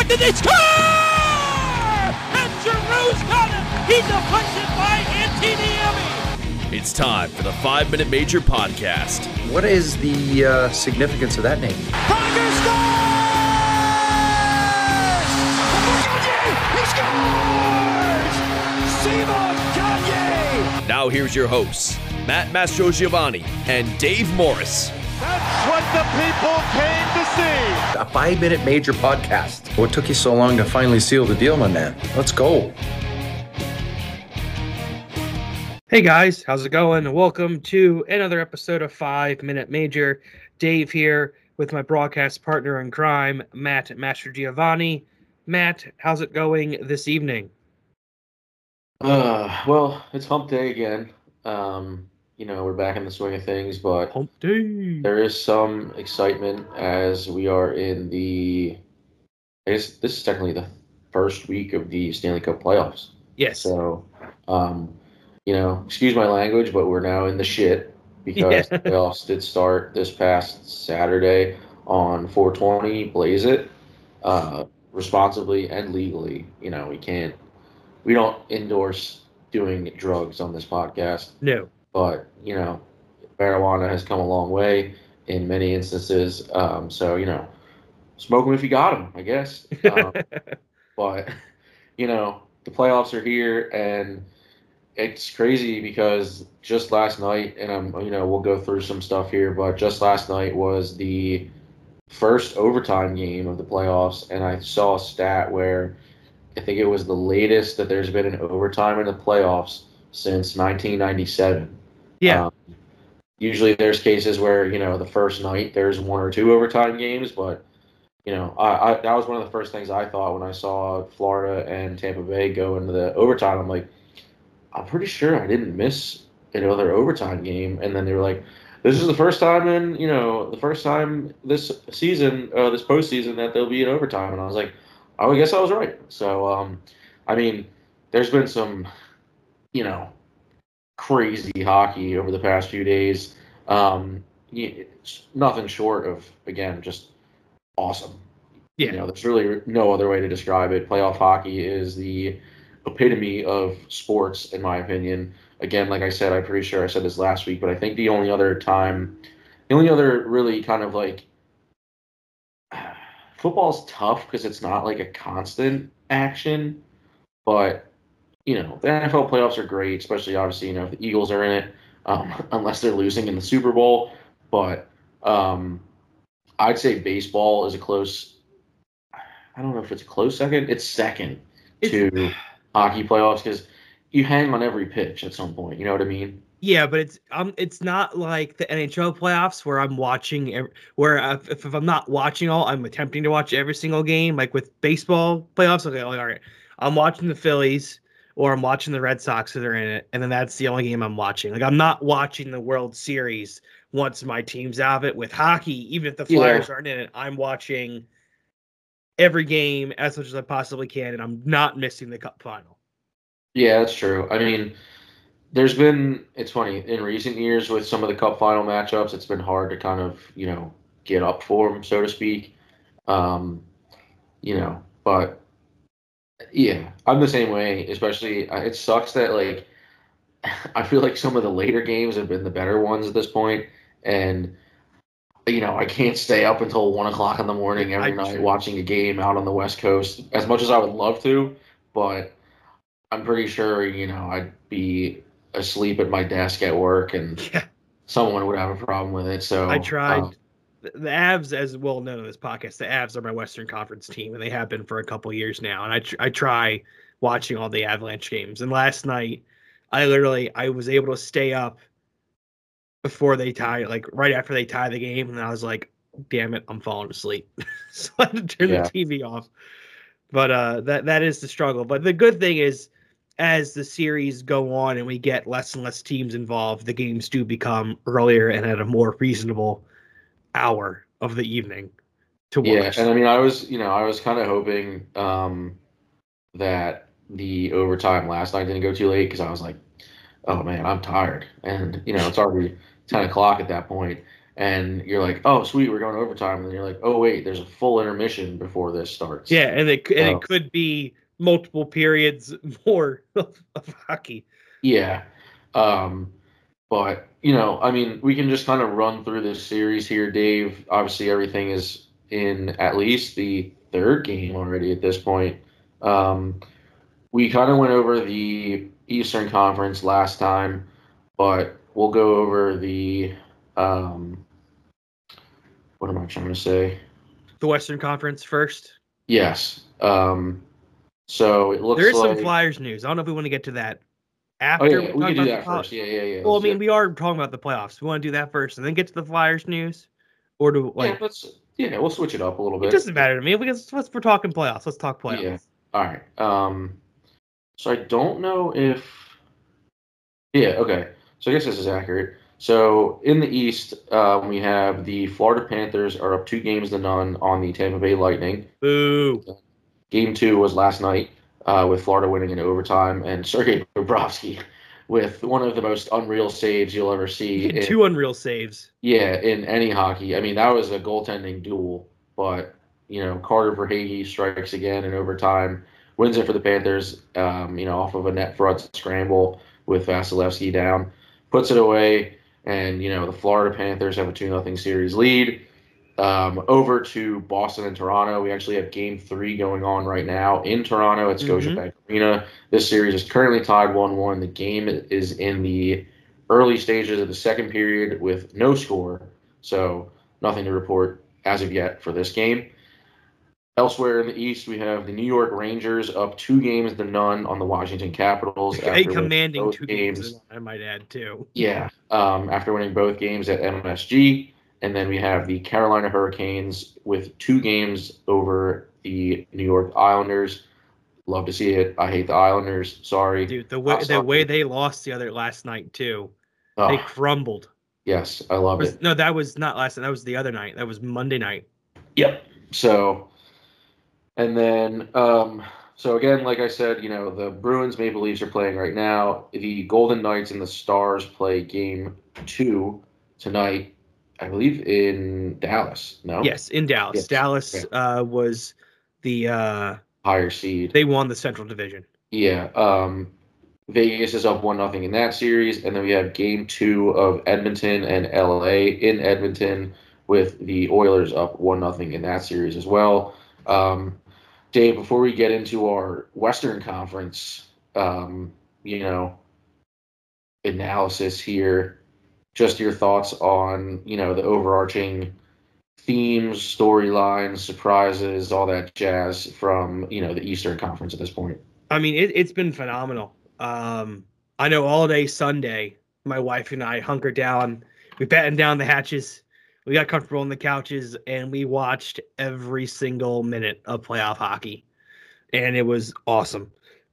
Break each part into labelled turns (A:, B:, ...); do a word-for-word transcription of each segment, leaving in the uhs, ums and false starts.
A: deflected, they score! And Giroux's got it! He deflects it by Antiniemi!
B: It's time for the Five Minute Major podcast.
C: What is the uh, significance of that name?
A: Tiger scores! He scores! Simon Gagne!
B: Now here's your hosts, Matt Mastrogiovanni and Dave Morris.
D: That's what the people came to see.
C: A five-minute major podcast. What took you so long to finally seal the deal, my man? Let's go.
E: Hey guys, how's it going? Welcome to another episode of Five Minute Major. Dave here with my broadcast partner in crime, Matt Mastrogiovanni. Matt, how's it going this evening?
F: Uh, well, it's hump day again. Um, you know, we're back in the swing of things, but
E: Hump day.
F: there is some excitement as we are in the, I guess this is technically the first week of the Stanley Cup playoffs.
E: Yes.
F: So, um, you know, excuse my language, but we're now in the shit because
E: Yeah.
F: the playoffs did start this past Saturday on four twenty. Blaze it, uh, responsibly and legally. You know, we can't, we don't endorse doing drugs on this podcast.
E: No.
F: But, you know, marijuana has come a long way in many instances. Um, so, you know, smoke them if you got them, I guess. Um, but, you know, the playoffs are here, and it's crazy because just last night, and I'm, you know, we'll go through some stuff here, but just last night was the first overtime game of the playoffs, and I saw a stat where I think it was the latest that there's been an overtime in the playoffs since nineteen ninety-seven.
E: Yeah.
F: Um, usually there's cases where, you know, the first night there's one or two overtime games, but, you know, I, I that was one of the first things I thought when I saw Florida and Tampa Bay go into the overtime. I'm like, I'm pretty sure I didn't miss another overtime game. And then they were like, this is the first time in, you know, the first time this season, uh, this postseason that there'll be an overtime. And I was like, oh, I guess I was right. So, um, I mean, there's been some, you know, crazy hockey over the past few days. Um, it's nothing short of, again, just awesome.
E: Yeah.
F: You know, there's really no other way to describe it. Playoff hockey is the epitome of sports, in my opinion. Again, like I said, I'm pretty sure I said this last week, but I think the only other time, the only other really kind of like, football's tough because it's not like a constant action, but you know, the N F L playoffs are great, especially obviously, you know, if the Eagles are in it, um, unless they're losing in the Super Bowl. But um, I'd say baseball is a close, I don't know if it's a close second, it's second to it's, hockey playoffs because you hang on every pitch at some point. You know what I mean?
E: Yeah, but it's um, it's not like the N H L playoffs where I'm watching, every, where if, if I'm not watching all, I'm attempting to watch every single game. Like with baseball playoffs, okay, like, all right, I'm watching the Phillies or I'm watching the Red Sox that are in it, and then that's the only game I'm watching. Like, I'm not watching the World Series once my team's out of it. With hockey, even if the Flyers yeah. aren't in it, I'm watching every game as much as I possibly can, and I'm not missing the Cup final.
F: Yeah, that's true. I mean, there's been, it's funny, in recent years with some of the Cup final matchups, it's been hard to kind of, you know, get up for them, so to speak. Um, you know, but yeah, I'm the same way, especially, it sucks that, like, I feel like some of the later games have been the better ones at this point, and, you know, I can't stay up until one o'clock in the morning every I, night watching a game out on the West Coast, as much as I would love to, but I'm pretty sure, you know, I'd be asleep at my desk at work, and yeah. someone would have a problem with it, so.
E: I tried.
F: Um,
E: The Avs, as well known on this podcast, the Avs are my Western Conference team, and they have been for a couple years now. And I tr- I try watching all the Avalanche games. And last night, I literally I was able to stay up before they tie, like right after they tie the game, and I was like, "Damn it, I'm falling asleep." So I had to turn yeah. the T V off. But uh, that that is the struggle. But the good thing is, as the series go on and we get less and less teams involved, the games do become earlier and at a more reasonable hour of the evening to watch.
F: Yeah, and I mean, I was, you know, I was kind of hoping um, that the overtime last night didn't go too late because I was like, oh man, I'm tired, and you know, it's already ten o'clock at that point. and you're like, oh, sweet, we're going to overtime. And then you're like, oh, wait, there's a full intermission before this starts.
E: Yeah, and it and
F: So-
E: it could be multiple periods more of, of hockey.
F: Yeah. Um, but, you know, I mean, we can just kind of run through this series here, Dave. Obviously, everything is in at least the third game already at this point. Um, we kind of went over the Eastern Conference last time, but we'll go over the um, what am I trying to say?
E: The Western Conference first.
F: Yes. Um, so it looks
E: There is
F: like
E: some Flyers news. I don't know if we want to get to that
F: Oh
E: after
F: yeah,
E: we
F: we
E: talk
F: can do
E: about
F: that
E: the pol-
F: first. Yeah, yeah, yeah.
E: Well, I
F: let's
E: mean,
F: do
E: we are talking about the playoffs. We want to do that first and then get to the Flyers news, or do
F: it.
E: like
F: yeah, let's yeah, we'll switch it up a little bit.
E: it doesn't matter to me. We can, let's we're talking playoffs. Let's talk playoffs.
F: Yeah. All right. Um, so I don't know if. Yeah. Okay. So I guess this is accurate. So in the East, um, we have the Florida Panthers are up two games to none on the Tampa Bay Lightning.
E: Boo.
F: Game two was last night, uh, with Florida winning in overtime, and Sergei Bobrovsky with one of the most unreal saves you'll ever see. in-
E: Two unreal saves.
F: Yeah, in any hockey. I mean, that was a goaltending duel, but, you know, Carter Verhaeghe strikes again in overtime, wins it for the Panthers, um, you know, off of a net front scramble with Vasilevsky down, puts it away, and, you know, the Florida Panthers have a two nothing series lead. Um, over to Boston and Toronto. We actually have game three going on right now in Toronto at Scotiabank Arena. This series is currently tied one one. The game is in the early stages of the second period with no score, so nothing to report as of yet for this game. Elsewhere in the East, we have the New York Rangers up two games to none on the Washington Capitals.
E: A
F: winning
E: commanding
F: both
E: two games, I might add, too.
F: Yeah, um, after winning both games at M S G. And then we have the Carolina Hurricanes with two games over the New York Islanders. Love to see it. I hate the Islanders. Sorry.
E: Dude, the way
F: I'm
E: the
F: sorry.
E: way they lost the other last night, too.
F: Oh,
E: They crumbled.
F: yes, I love
E: Was-
F: it.
E: no, that was not last night. That was the other night. That was Monday night.
F: Yep. So, and then, um, so again, like I said, you know, the Bruins Maple Leafs are playing right now. The Golden Knights and the Stars play game two tonight, I believe, in Dallas. No?
E: Yes, in Dallas.
F: Yes.
E: Dallas uh, was the uh,
F: Higher seed.
E: they won the Central Division.
F: Yeah. Um, Vegas is up one nothing in that series, and then we have game two of Edmonton and L A in Edmonton with the Oilers up one nothing in that series as well. Um, Dave, before we get into our Western Conference, um, you know, analysis here, just your thoughts on, you know, the overarching themes, storylines, surprises, all that jazz from, you know, the Eastern Conference at this point.
E: I mean, it, it's been phenomenal. Um, I know all day Sunday, my wife and I hunkered down. We battened down the hatches. We got comfortable on the couches, and we watched every single minute of playoff hockey. And it was awesome.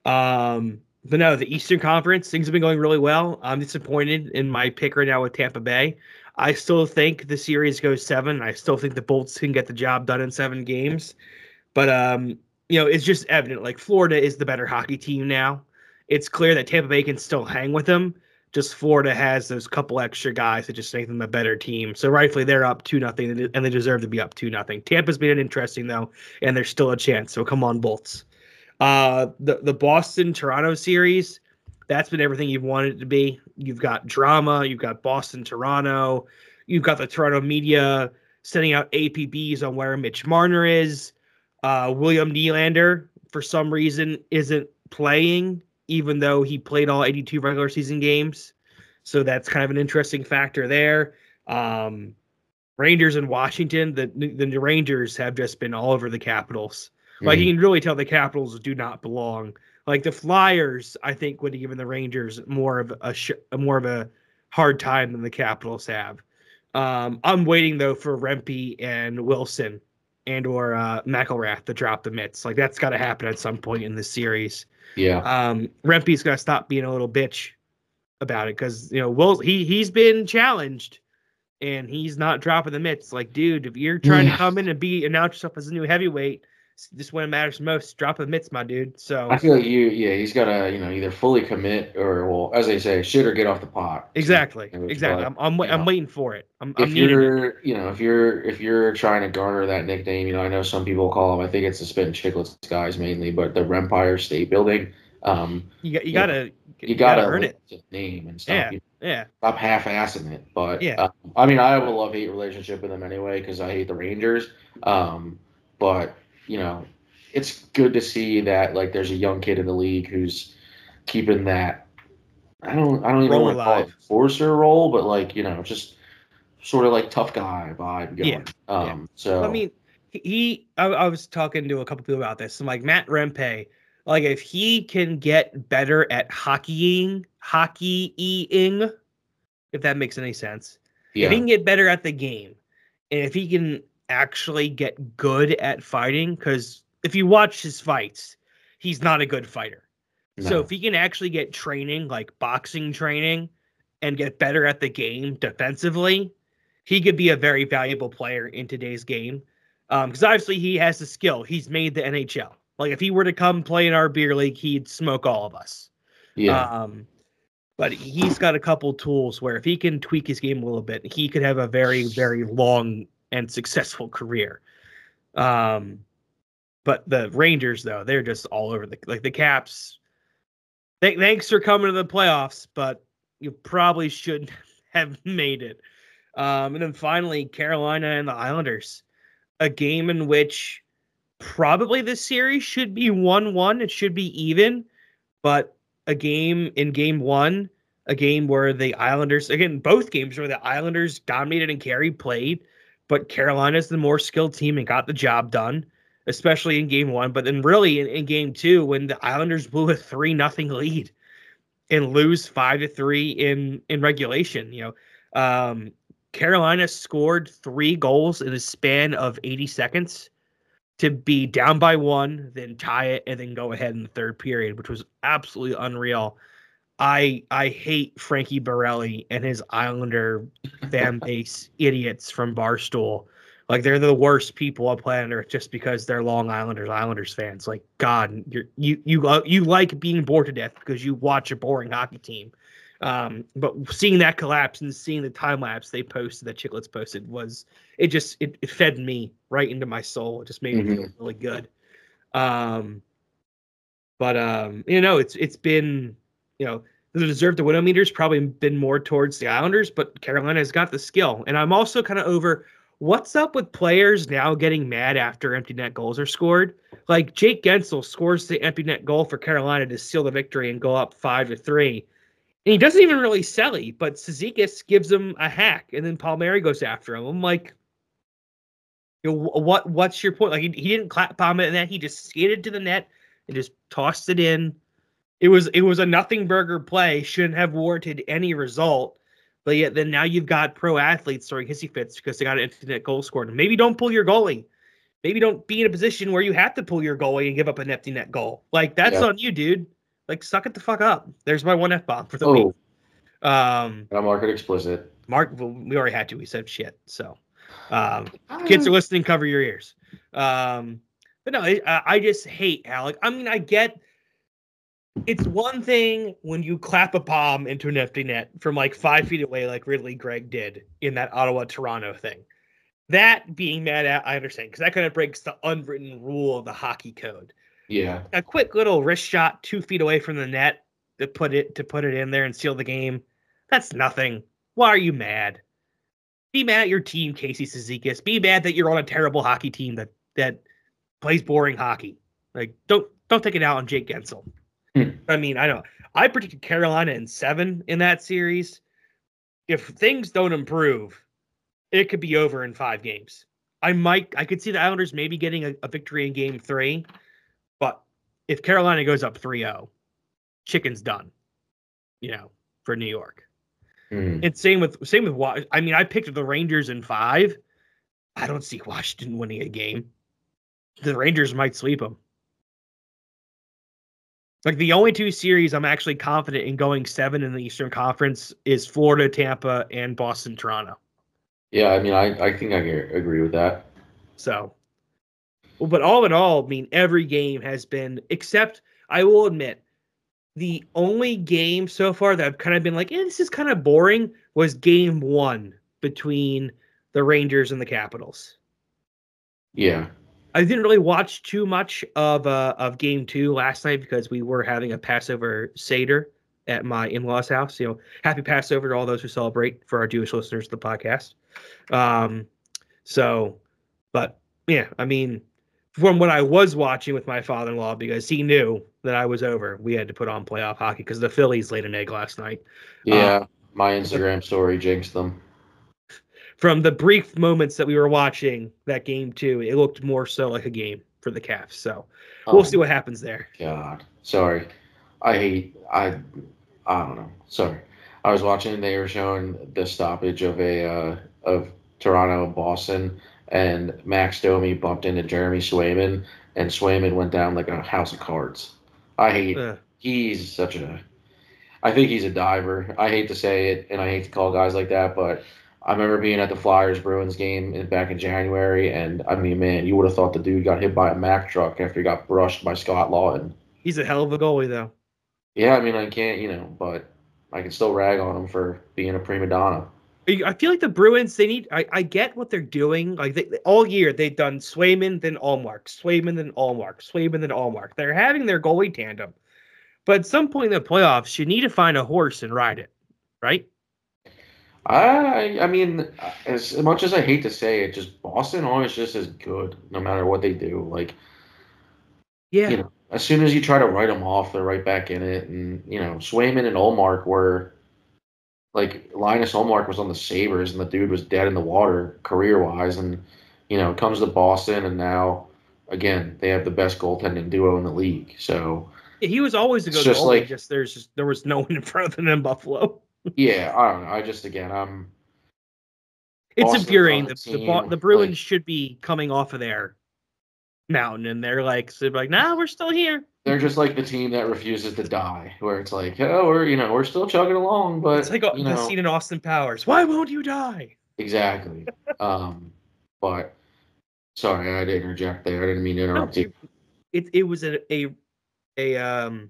E: Um, but no, the Eastern Conference, things have been going really well. I'm disappointed in my pick right now with Tampa Bay. I still think the series goes seven. I still think the Bolts can get the job done in seven games. But, um, you know, it's just evident. Like, Florida is the better hockey team now. It's clear that Tampa Bay can still hang with them. Just Florida has those couple extra guys that just make them a better team. So rightfully, they're up two nothing, and they deserve to be up two nothing. Tampa's been interesting, though, and there's still a chance. So come on, Bolts. Uh, the, the Boston-Toronto series, that's been everything you've wanted it to be. You've got drama. You've got Boston-Toronto. You've got the Toronto media sending out A P Bs on where Mitch Marner is. Uh, William Nylander, for some reason, isn't playing, even though he played all eighty-two regular season games. So that's kind of an interesting factor there. Um, Rangers and Washington, the, the Rangers have just been all over the Capitals. Like, you can really tell the Capitals do not belong. Like, the Flyers, I think, would have given the Rangers more of a sh- more of a hard time than the Capitals have. Um, I'm waiting, though, for Rempe and Wilson and or uh, McElrath to drop the mitts. Like, that's got to happen at some point in this series.
F: Yeah.
E: Um, Rempe's got to stop being a little bitch about it because, you know, Will, he, he's been challenged and he's not dropping the mitts. Like, dude, if you're trying to come in and be announce yourself as a new heavyweight, just when it matters most, drop the mitts, my dude. So
F: I feel like you, yeah, he's got to, you know, either fully commit or, well, as they say, shit or get off the pot.
E: exactly,
F: Image,
E: exactly.
F: but,
E: I'm I'm,
F: you
E: I'm
F: know,
E: waiting for it. I'm,
F: if
E: I'm needing it.
F: you're, you know, if you're if you're trying to garner that nickname, you know, I know some people call them. I think it's the Spittin' Chicklets guys mainly, but the Rempire State Building. Um,
E: You got you
F: you know,
E: gotta
F: you
E: you
F: gotta,
E: gotta earn
F: live
E: it.
F: the name and stuff.
E: Yeah,
F: You
E: yeah,
F: stop half-assing it. But
E: yeah.
F: uh, I mean, I have a love-hate relationship with them anyway because I hate the Rangers. Um, but you know, it's good to see that like there's a young kid in the league who's keeping that. I don't. I don't even
E: Roll
F: want to call it
E: alive.
F: enforcer role, but like you know, just sort of like tough guy vibe
E: Yeah,
F: going.
E: yeah.
F: Um, so
E: I mean, he. he- I, I was talking to a couple people about this. I'm like Matt Rempe. Like, if he can get better at hockeying, hockeying, if that makes any sense, if he
F: yeah,
E: can get better at the game, and if he can actually get good at fighting, because if you watch his fights, he's not a good fighter. So
F: no,
E: if he can actually get training, like boxing training, and get better at the game defensively, he could be a very valuable player in today's game. Because um, obviously he has the skill. He's made the N H L. Like if he were to come play in our beer league, he'd smoke all of us.
F: yeah,
E: Um, but he's got a couple tools where if he can tweak his game a little bit, he could have a very, very long and successful career. Um, but the Rangers, though, they're just all over the like the Caps. Th- thanks for coming to the playoffs, but you probably shouldn't have made it. Um, and then finally, Carolina and the Islanders, a game in which probably this series should be one one. It should be even, but a game in game one, a game where the Islanders, again, both games where the Islanders dominated and Carey played, but Carolina's the more skilled team and got the job done, especially in game one. But then really in, in game two, when the Islanders blew a three nothing lead and lose five to three in, in regulation, you know, um, Carolina scored three goals in a span of eighty seconds to be down by one, then tie it, and then go ahead in the third period, which was absolutely unreal. I I hate Frankie Borelli and his Islander fan base idiots from Barstool. Like they're the worst people on planet Earth just because they're Long Islanders, Islanders fans. Like God, you're, you you you like being bored to death because you watch a boring hockey team. Um, but seeing that collapse and seeing the time lapse they posted, that Chicklets posted, was it just it, it fed me right into my soul. It just made mm-hmm. me feel really good. Um, but um, you know, it's it's been you know the deserved to win meters probably been more towards the Islanders, but Carolina has got the skill. And I'm also kind of over what's up with players now getting mad after empty net goals are scored. Like Jake Gensel scores the empty net goal for Carolina to seal the victory and go up five to three. And he doesn't even really sell it, but Cizikas gives him a hack, and then Palmieri goes after him. I'm like, you know, what? What's your point? Like, he, he didn't clap bomb it, and then he just skated to the net and just tossed it in. It was it was a nothing burger play. Shouldn't have warranted any result, but yet then now you've got pro athletes throwing hissy fits because they got an empty net goal scored. Maybe don't pull your goalie. Maybe don't be in a position where you have to pull your goalie and give up an empty net goal. Like that's yeah. on you, dude. Like, suck it the fuck up. There's my one F-bomb for the oh. week. Um,
F: I'll mark it explicit.
E: Mark, well, we already had to. We said shit. So, um, kids are listening, cover your ears. Um, but no, I, I just hate Alec. I mean, I get it's one thing when you clap a bomb into an empty net from like five feet away, like Ridley Gregg did in that Ottawa-Toronto thing. That being mad at, I understand, because that kind of breaks the unwritten rule of the hockey code.
F: Yeah,
E: a quick little wrist shot two feet away from the net to put it to put it in there and seal the game. That's nothing. Why are you mad? Be mad at your team, Casey Cizikas. Be mad that you're on a terrible hockey team that that plays boring hockey. Like don't don't take it out on Jake Gensel. Hmm. I mean, I know I predicted Carolina in seven in that series. If things don't improve, it could be over in five games. I might I could see the Islanders maybe getting a, a victory in game three. But if Carolina goes up three oh, chicken's done, you know, for New York. Mm. And same with same with Washington. I mean, I picked the Rangers in five. I don't see Washington winning a game. The Rangers might sweep them. Like the only two series I'm actually confident in going seven in the Eastern Conference is Florida, Tampa, and Boston, Toronto.
F: Yeah, I mean, I, I think I agree with that.
E: So. But all in all, I mean, every game has been, except I will admit, the only game so far that I've kind of been like, eh, this is kind of boring was game one between the Rangers and the Capitals.
F: Yeah.
E: I didn't really watch too much of uh, of game two last night because we were having a Passover Seder at my in-laws' house. You know, happy Passover to all those who celebrate for our Jewish listeners of the podcast. Um, so, but yeah, I mean, from what I was watching with my father-in-law, because he knew that I was over, we had to put on playoff hockey because the Phillies laid an egg last night.
F: Yeah,
E: Uh,
F: my Instagram story jinxed them.
E: From the brief moments that we were watching that game two, it looked more so like a game for the Cavs. So we'll
F: Oh,
E: see what happens there.
F: God, sorry. I hate. I. I don't know. Sorry. I was watching. They were showing the stoppage of a uh, of Toronto and Boston, and Max Domi bumped into Jeremy Swayman, and Swayman went down like a house of cards. I hate.
E: Uh,
F: He's such a. I think he's a diver. I hate to say it, and I hate to call guys like that, but I remember being at the Flyers Bruins game in, back in January, and I mean, man, you would have thought the dude got hit by a Mack truck after he got brushed by Scott Lawton.
E: he's a hell of a goalie, though.
F: Yeah, I mean, I can't, you know, but I can still rag on him for being a prima donna.
E: I feel like the Bruins, they need, I, I get what they're doing. Like they, all year, they've done Swayman, then Allmark, Swayman, then Allmark, Swayman, then Allmark. They're having their goalie tandem. But at some point in the playoffs, you need to find a horse and ride it, right?
F: I, I mean, as much as I hate to say it, just Boston always just is good no matter what they do. Like,
E: Yeah.
F: you know, as soon as you try to write them off, they're right back in it. And, you know, Swayman and Allmark were, like, Linus Allmark was on the Sabres, and the dude was dead in the water career-wise. And, you know, it comes to Boston, and now, again, they have the best goaltending duo in the league. So,
E: He was always a
F: It's
E: good
F: just
E: goalie.
F: like-
E: just there's just there was no one in front of him in Buffalo.
F: yeah, I don't know. I just, again, I'm
E: It's
F: Boston's
E: infuriating.
F: on
E: The,
F: the
E: the, Bo-
F: team,
E: the Bruins
F: like-
E: should be coming off of their mountain, and they're like, so they're like, nah, we're still here.
F: they're just like the team that refuses to die, where it's like, oh, we're, you know, we're still chugging along, but,
E: It's like a,
F: you
E: the
F: know,
E: scene in Austin Powers. Why won't you die?
F: exactly. um, but, sorry, I had to interject there. I didn't mean to
E: No,
F: interrupt you.
E: it it was a a a um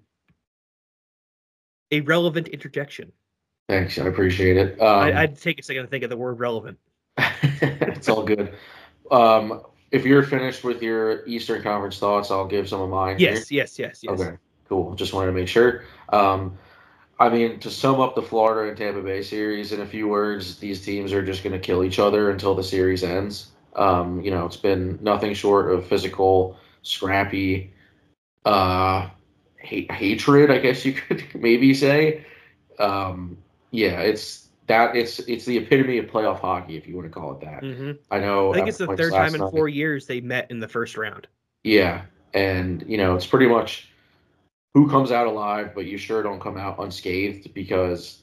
E: a relevant interjection.
F: Thanks, I appreciate it. Um,
E: I, I'd take a second to think of the word relevant.
F: it's all good. Um, if you're finished with your Eastern Conference thoughts, I'll give some of mine. here.
E: Yes, yes, yes, yes.
F: Okay, cool. Just wanted to make sure. Um, I mean, to sum up the Florida and Tampa Bay series in a few words, these teams are just going to kill each other until the series ends. Um, you know, it's been nothing short of physical, scrappy, uh, hate, hatred, I guess you could maybe say. Um, yeah, it's that. It's it's the epitome of playoff hockey, if you want to call it that.
E: hmm
F: I know.
E: I think
F: at
E: it's the
F: points
E: third
F: last
E: time in
F: night-
E: four years they met in the first round.
F: Yeah, and you know, it's pretty much who comes out alive, but you sure don't come out unscathed, because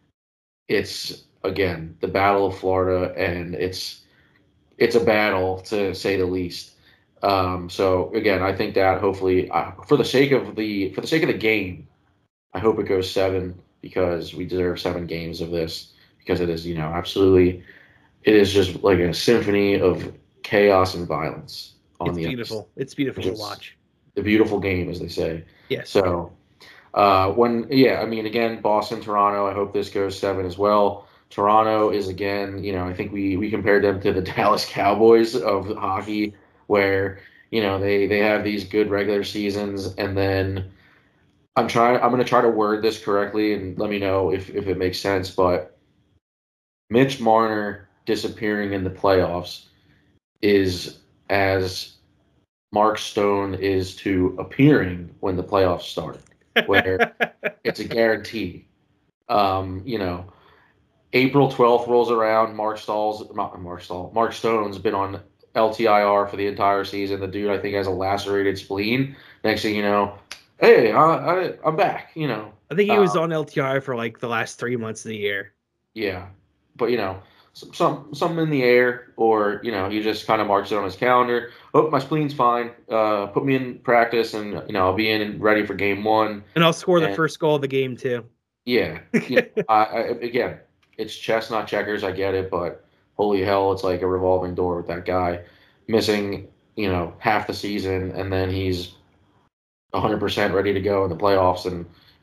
F: it's, again, the Battle of Florida, and it's it's a battle, to say the least. Um, so again, I think that hopefully, uh, for the sake of the for the sake of the game, I hope it goes seven, because we deserve seven games of this, because it is, you know, absolutely, it is just like a symphony of chaos and violence on
E: It's
F: the ice.
E: beautiful. It's beautiful to
F: Just-
E: watch.
F: The beautiful game, as they say.
E: Yes.
F: So, uh, when yeah, I mean, again, Boston, Toronto. I hope this goes seven as well. Toronto is, again, you know, I think we we compared them to the Dallas Cowboys of hockey, where, you know, they they have these good regular seasons, and then I'm trying. I'm going to try to word this correctly, and let me know if if it makes sense. But Mitch Marner disappearing in the playoffs is as Mark Stone is to appearing when the playoffs start, where it's a guarantee. Um, you know, April twelfth rolls around. Mark Stahl's not Mark Stahl. Mark Stone's been on L T I R for the entire season. The dude, I think, has a lacerated spleen. Next thing you know, hey, I, I, I'm back. You know,
E: I think he was
F: uh,
E: on L T I for like the last three months of the year.
F: yeah, but you know, some some something in the air, or you know, he just kind of marks it on his calendar. Oh, my spleen's fine. Uh, put me in practice, and you know, I'll be in and ready for game one.
E: And I'll score the
F: And-
E: first goal of the game too.
F: Yeah, yeah. I, I, again, it's chess, not checkers. I get it, but holy hell, it's like a revolving door with that guy missing, you know, half the season, and then he's one hundred percent ready to go in the playoffs. And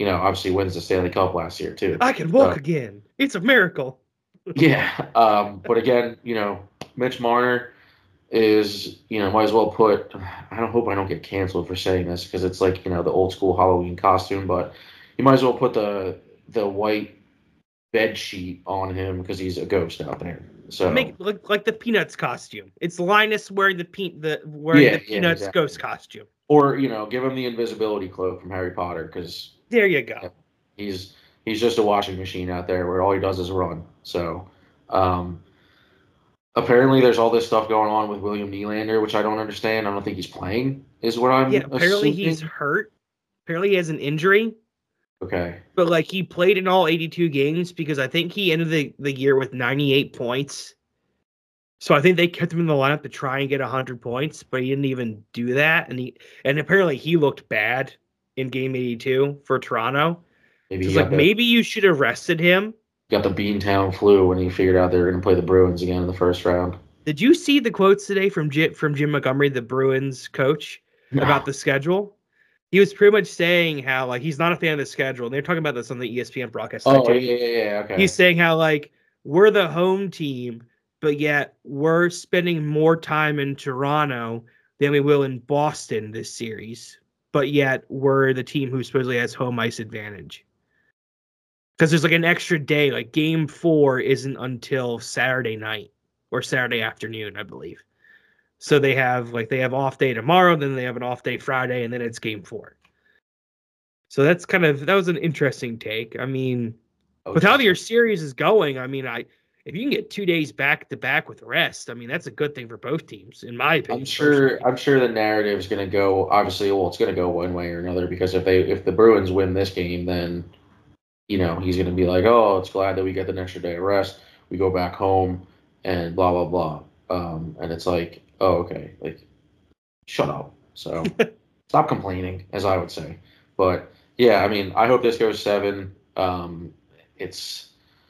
F: you know, obviously wins the Stanley Cup last year too.
E: I can walk
F: So,
E: again. It's a miracle.
F: yeah. Um, but again, you know, Mitch Marner is, you know, might as well put, I don't hope I don't get canceled for saying this because it's like, you know, the old school Halloween costume, but you might as well put the the white bed sheet on him because he's a ghost out there. So
E: Make it look like the Peanuts costume. It's Linus wearing the pe- the wearing
F: Yeah,
E: the
F: yeah,
E: Peanuts
F: exactly.
E: ghost costume.
F: or, you know, give him the invisibility cloak from Harry Potter because
E: There you go.
F: he's he's just a washing machine out there where all he does is run. So um apparently there's all this stuff going on with William Nylander, which I don't understand. I don't think he's playing, is what I'm
E: Yeah, apparently
F: assuming.
E: he's hurt. Apparently he has an injury,
F: Okay.
E: but like he played in all eighty-two games because I think he ended the, the year with ninety-eight points. So I think they kept him in the lineup to try and get one hundred points, but he didn't even do that. And he and apparently he looked bad in game eighty-two for Toronto.
F: Maybe
E: It's
F: he
E: like
F: got the,
E: maybe you should have rested him.
F: got the Beantown flu when he figured out they were going to play the Bruins again in the first round.
E: Did you see the quotes today from Jim, from Jim Montgomery, the Bruins coach,
F: No.
E: about the schedule? He was pretty much saying how like he's not a fan of the schedule. And they're talking about this on the E S P N broadcast.
F: Oh,
E: too.
F: yeah, yeah, yeah. Okay.
E: He's saying how like we're the home team, but yet we're spending more time in Toronto than we will in Boston this series. But yet we're the team who supposedly has home ice advantage. Because there's like an extra day, like game four isn't until Saturday night or Saturday afternoon, I believe. So they have like they have off day tomorrow, then they have an off day Friday, and then it's game four. So that's kind of that was an interesting take. I mean,
F: Oh,
E: with how
F: just-
E: your series is going, I mean, I if you can get two days back to back with rest, I mean, that's a good thing for both teams, in my opinion.
F: I'm sure.
E: personally.
F: I'm sure the narrative is going to go. Obviously, well, it's going to go one way or another because if they if the Bruins win this game, then you know he's going to be like, oh, it's glad that we get the extra day of rest. We go back home and blah blah blah. Um, and it's like, oh, okay, like shut up. So stop complaining, as I would say. But yeah, I mean, I hope this goes seven. Um, it's.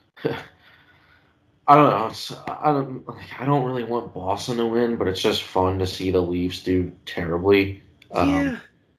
F: I don't know. It's, I don't. I don't really want Boston to win, but it's just fun to see the Leafs do terribly. Um,
E: yeah.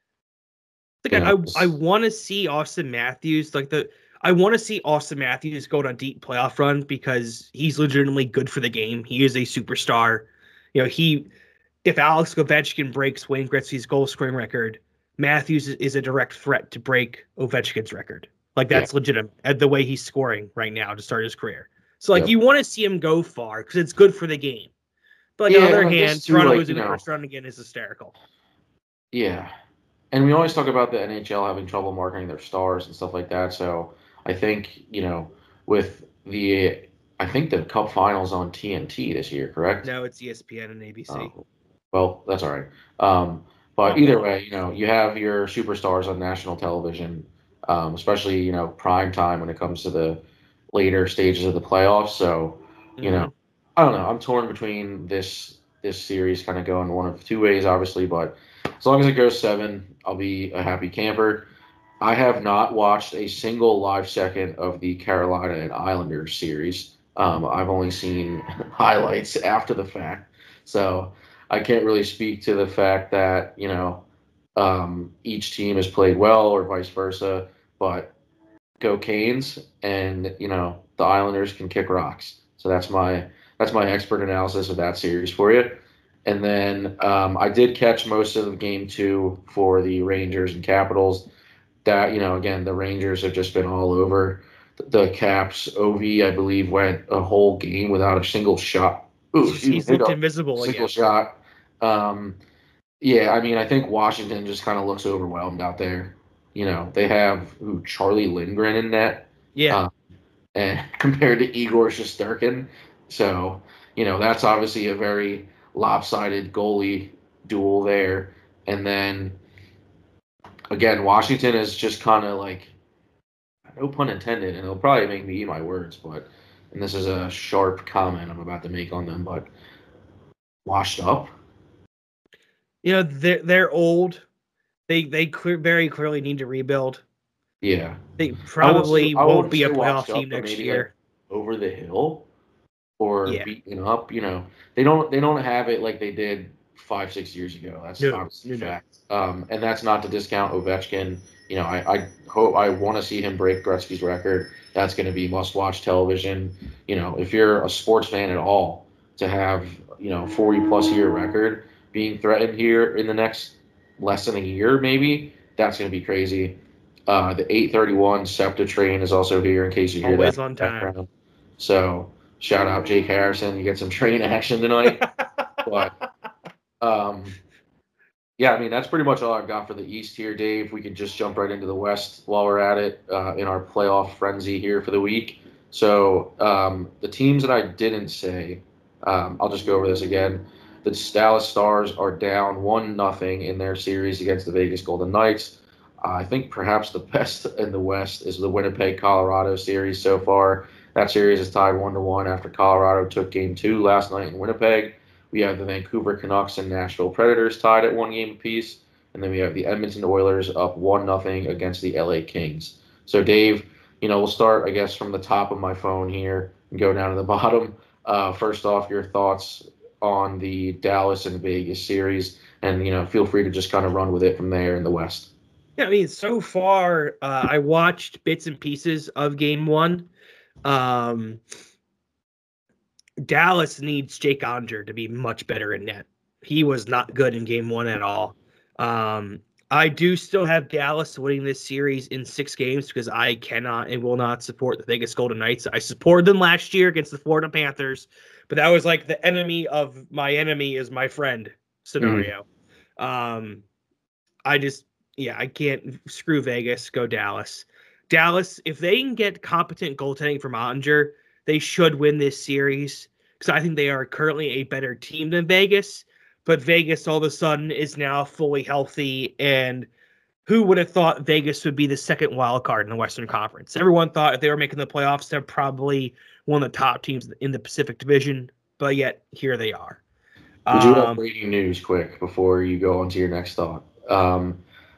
E: Like
F: you
E: I,
F: know,
E: I, I want to see Austin Matthews like the I want to see Austin Matthews go on a deep playoff run because he's legitimately good for the game. He is a superstar. You know, he if Alex Ovechkin breaks Wayne Gretzky's goal scoring record, Matthews is, is a direct threat to break Ovechkin's record. Like that's
F: Yeah.
E: legitimate at the way he's scoring right now to start his career. So like
F: Yep.
E: you want to see him go far because it's good for the game. But on
F: Yeah,
E: the other
F: and I guess
E: hand,
F: too,
E: Toronto
F: like,
E: losing
F: you
E: the
F: know-
E: first round again is hysterical.
F: Yeah. And we always talk about the N H L having trouble marketing their stars and stuff like that. So I think, you know, with the, I think the Cup Finals on T N T this year, correct?
E: No, it's E S P N and A B C.
F: Oh, well, that's all right. Um, but either way, you know, you have your superstars on national television, um, especially, you know, prime time when it comes to the later stages of the playoffs. So, you
E: Mm-hmm.
F: know, I don't know. I'm torn between this this series kind of going one of two ways, obviously, but as long as it goes seven, I'll be a happy camper. I have not watched a single live second of the Carolina and Islanders series. Um, I've only seen highlights after the fact, so I can't really speak to the fact that you know um, each team has played well or vice versa. But go Canes, and you know the Islanders can kick rocks. So that's my that's my expert analysis of that series for you. And then um, I did catch most of game two for the Rangers and Capitals. That, you know, again, the Rangers have just been all over the Caps. Ovi, I believe, went a whole game without a single shot. Ooh,
E: He's,
F: excuse
E: he's
F: me,
E: looked
F: a
E: invisible
F: single
E: again.
F: shot. Um, yeah, I mean, I think Washington just kind of looks overwhelmed out there. You know, they have who, Charlie Lindgren in net.
E: Yeah.
F: Uh, and compared to Igor Shesterkin. So, you know, that's obviously a very lopsided goalie duel there. And then, again, Washington is just kind of like, no pun intended, and it'll probably make me eat my words, but, and this is a sharp comment I'm about to make on them, but washed up.
E: You know, they're, they're old. They they clear, very clearly need to rebuild.
F: Yeah.
E: They probably
F: I won't
E: won't
F: say
E: be a
F: washed
E: playoff
F: up,
E: team
F: but
E: next
F: maybe,
E: year.
F: like, over the hill or
E: Yeah.
F: beaten up. You know, they don't they don't have it like they did five, six years ago. That's
E: No,
F: obviously a
E: no, no.
F: fact. Um, and that's not to discount Ovechkin. You know, I, I hope I want to see him break Gretzky's record. That's going to be must-watch television. You know, if you're a sports fan at all, to have, you know, forty-plus year record being threatened here in the next less than a year, maybe, that's going to be crazy. Uh, the eight thirty-one SEPTA train is also here in case you hear
E: Always
F: that.
E: on time.
F: Background. So shout out Jake Harrison. You get some train action tonight. But um, yeah, I mean, that's pretty much all I've got for the East here, Dave. We can just jump right into the West while we're at it uh, in our playoff frenzy here for the week. So um, the teams that I didn't say, um, I'll just go over this again. The Dallas Stars are down one nothing in their series against the Vegas Golden Knights. Uh, I think perhaps the best in the West is the Winnipeg Colorado series so far. That series is tied one to one after Colorado took game two last night in Winnipeg. We have the Vancouver Canucks and Nashville Predators tied at one game apiece. And then we have the Edmonton Oilers up one nothing against the L A Kings. So, Dave, you know, we'll start, I guess, from the top of my phone here and go down to the bottom. Uh, first off, your thoughts on the Dallas and Vegas series. And, you know, feel free to just kind of run with it from there in the West.
E: Yeah, I mean, so far, uh, I watched bits and pieces of game one. Um, Dallas needs Jake Onger to be much better in net. He was not good in game one at all. Um, I do still have Dallas winning this series in six games because I cannot and will not support the Vegas Golden Knights. I supported them last year against the Florida Panthers, but that was like the enemy of my enemy is my friend scenario. Mm-hmm. Um, I just, yeah, I can't screw Vegas, go Dallas. Dallas, if they can get competent goaltending from Oettinger, they should win this series because I think they are currently a better team than Vegas. But Vegas all of a sudden is now fully healthy, and who would have thought Vegas would be the second wild card in the Western Conference? Everyone thought if they were making the playoffs, they're probably one of the top teams in the Pacific Division, but yet here they are.
F: We do have
E: Um,
F: breaking news quick before you go on to your next thought. Um,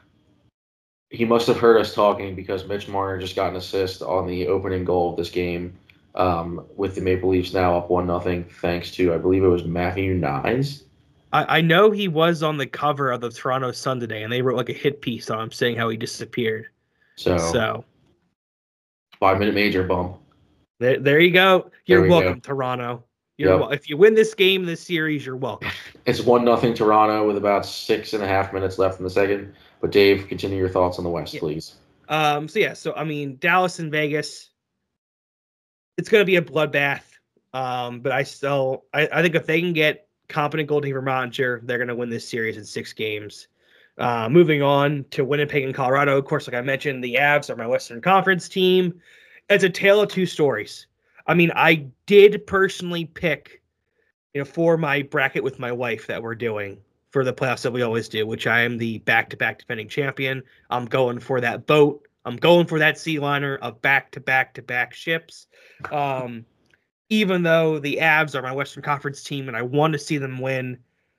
F: he must have heard us talking because Mitch Marner just got an assist on the opening goal of this game um, with the Maple Leafs now up one nothing thanks to, I believe it was Matthew Nyes.
E: I, I know he was on the cover of the Toronto Sun today, and they wrote like a hit piece on him saying how he disappeared.
F: So,
E: So
F: five-minute major bump.
E: there, there you go. You're
F: we
E: welcome,
F: go.
E: Toronto. You're
F: Yep.
E: wel- If you win this game, this series, you're welcome.
F: It's one nothing Toronto with about six and a half minutes left in the second. But Dave, continue your thoughts on the West,
E: Yeah.
F: please.
E: Um. So yeah. So I mean, Dallas and Vegas. It's going to be a bloodbath. Um. But I still, I, I think if they can get competent goaltending from Oettinger, they're going to win this series in six games. Uh, moving on to Winnipeg and Colorado. Of course, like I mentioned, the Avs are my Western Conference team. It's a tale of two stories. I mean, I did personally pick, you know, for my bracket with my wife that we're doing for the playoffs that we always do, which I am the back-to-back defending champion. I'm going for that boat. I'm going for that sea liner of back-to-back-to-back ships. Um, even though the Avs are my Western Conference team and I want to see them win,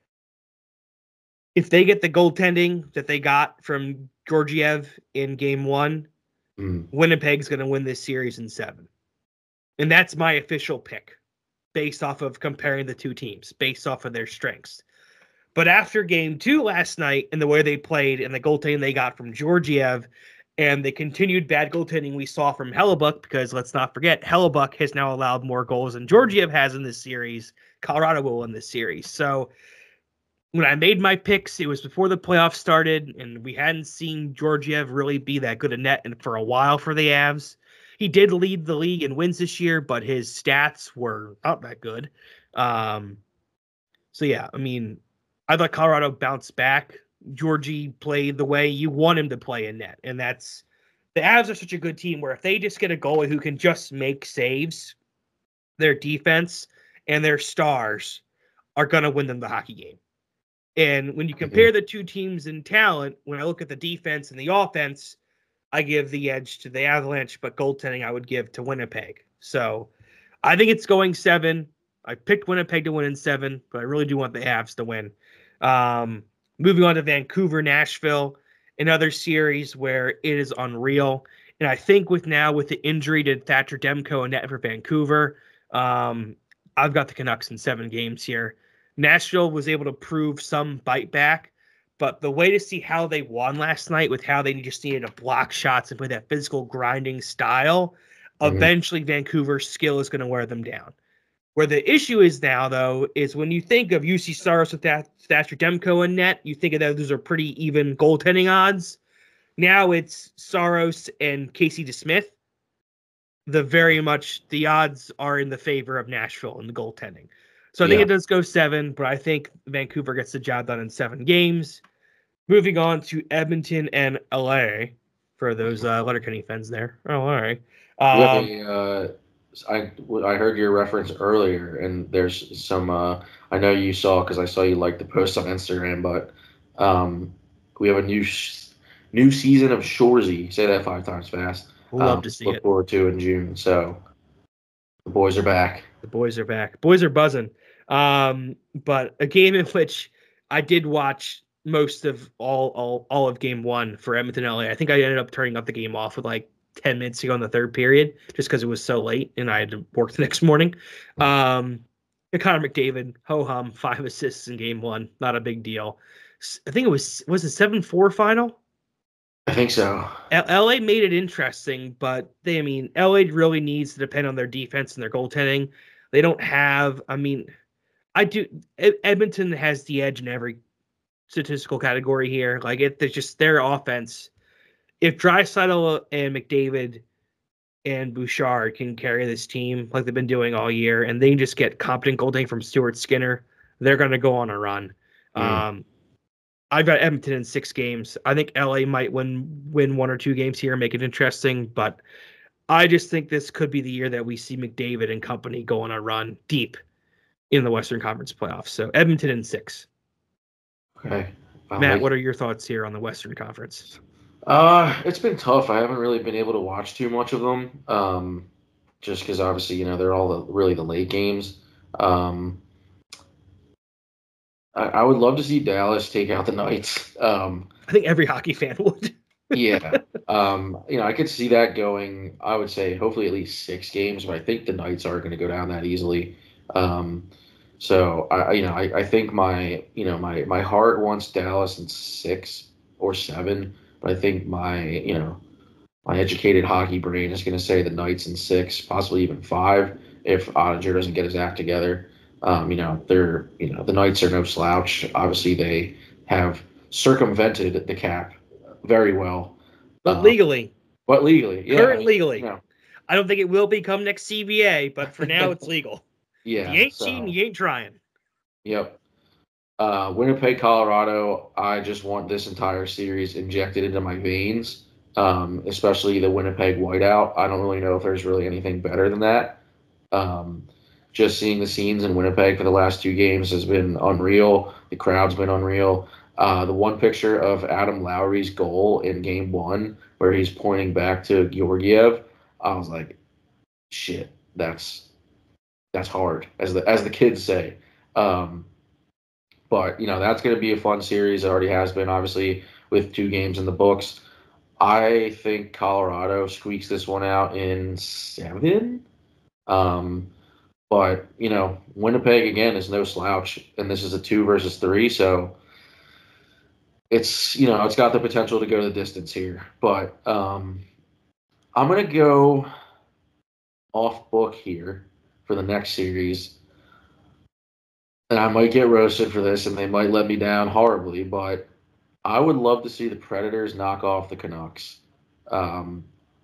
E: if they get the goaltending that they got from Georgiev in game one,
F: Mm.
E: Winnipeg's going to win this series in seven. And that's my official pick based off of comparing the two teams, based off of their strengths. But after game two last night and the way they played and the goaltending they got from Georgiev and the continued bad goaltending we saw from Hellebuck, because let's not forget, Hellebuck has now allowed more goals than Georgiev has in this series. Colorado will win this series. So when I made my picks, it was before the playoffs started, and we hadn't seen Georgiev really be that good a net and for a while for the Avs. He did lead the league in wins this year, but his stats were not that good. Um, so, yeah, I mean, I thought Colorado bounced back. Georgie played the way you want him to play in net, and that's the Avs are such a good team where if they just get a goalie who can just make saves, their defense and their stars are going to win them the hockey game. And when you compare the two teams in talent, when I look at the defense and the offense, I give the edge to the Avalanche, but goaltending I would give to Winnipeg. So I think it's going seven. I picked Winnipeg to win in seven, but I really do want the Avs to win. Um, moving on to Vancouver, Nashville, another series where it is unreal. And I think with now with the injury to Thatcher Demko and net for Vancouver, um, I've got the Canucks in seven games here. Nashville was able to prove some bite back, but the way to see how they won last night with how they just needed to block shots and play that physical grinding style, mm-hmm. eventually Vancouver's skill is going to wear them down. Where the issue is now, though, is when you think of U C Saros with that Thatcher Demko in net, you think of that those are pretty even goaltending odds. Now it's Saros and Casey DeSmith. The very much the odds are in the favor of Nashville in the goaltending. So I think yeah. it does go seven, but I think Vancouver gets the job done in seven games. Moving on to Edmonton and L A for those uh, Letterkenny fans there. Oh, all right. Um,
F: a, uh, I I heard your reference earlier, and there's some. Uh, I know you saw because I saw you like the post on Instagram, but um, we have a new sh- new season of Shoresy. Say that five times fast.
E: We'll love
F: um,
E: to see
F: look
E: it.
F: forward to in June. So the boys are back.
E: The boys are back. Boys are buzzing. Um, but a game in which I did watch most of all all all of game one for Edmonton L A. I think I ended up turning up the game off with like ten minutes to go in the third period just because it was so late and I had to work the next morning. Um, Connor McDavid, ho-hum, five assists in game one. Not a big deal. I think it was, was it seven four final?
F: I think so.
E: L A made it interesting, but they, I mean, L A really needs to depend on their defense and their goaltending. They don't have, I mean, I do, Edmonton has the edge in every statistical category here. Like, it, it's just their offense. If Draisaitl and McDavid and Bouchard can carry this team like they've been doing all year, and they can just get competent goaltending from Stuart Skinner, they're going to go on a run. Mm. Um, I've got Edmonton in six games. I think L A might win win one or two games here and make it interesting, but I just think this could be the year that we see McDavid and company go on a run deep in the Western Conference playoffs. So Edmonton in six.
F: Okay.
E: I'll Matt, what are your thoughts here on the Western Conference?
F: Uh, it's been tough. I haven't really been able to watch too much of them, um, just because obviously, you know, they're all the, really the late games. Um, I, I would love to see Dallas take out the Knights. Um,
E: I think every hockey fan would.
F: yeah. Um, you know, I could see that going, I would say, hopefully at least six games, but I think the Knights are going to go down that easily. Um, so, I, you know, I, I think my, you know, my, my heart wants Dallas in six or seven. But I think my, you know, my educated hockey brain is going to say the Knights in six, possibly even five, if Ottinger doesn't get his act together. Um, you know, they're, you know, the Knights are no slouch. Obviously, they have circumvented the cap very well,
E: but uh, legally.
F: But legally, yeah.
E: Current legally.
F: You know.
E: I don't think it will become next C B A, but for now, it's legal.
F: Yeah,
E: you ain't
F: so,
E: cheating, you ain't trying.
F: Yep. Uh, Winnipeg, Colorado, I just want this entire series injected into my veins, um, especially the Winnipeg whiteout. I don't really know if there's really anything better than that. Um, just seeing the scenes in Winnipeg for the last two games has been unreal. The crowd's been unreal. Uh, the one picture of Adam Lowry's goal in game one where he's pointing back to Georgiev, I was like, shit, that's that's hard, as the as the kids say. Um, But, you know, that's going to be a fun series. It already has been, obviously, with two games in the books. I think Colorado squeaks this one out in seven. Um, but, you know, Winnipeg, again, is no slouch. And this is a two versus three. So it's, you know, it's got the potential to go the distance here. But um, I'm going to go off book here for the next series. And I might get roasted for this, and they might let me down horribly, but I would love to see the Predators knock off the Canucks. Um,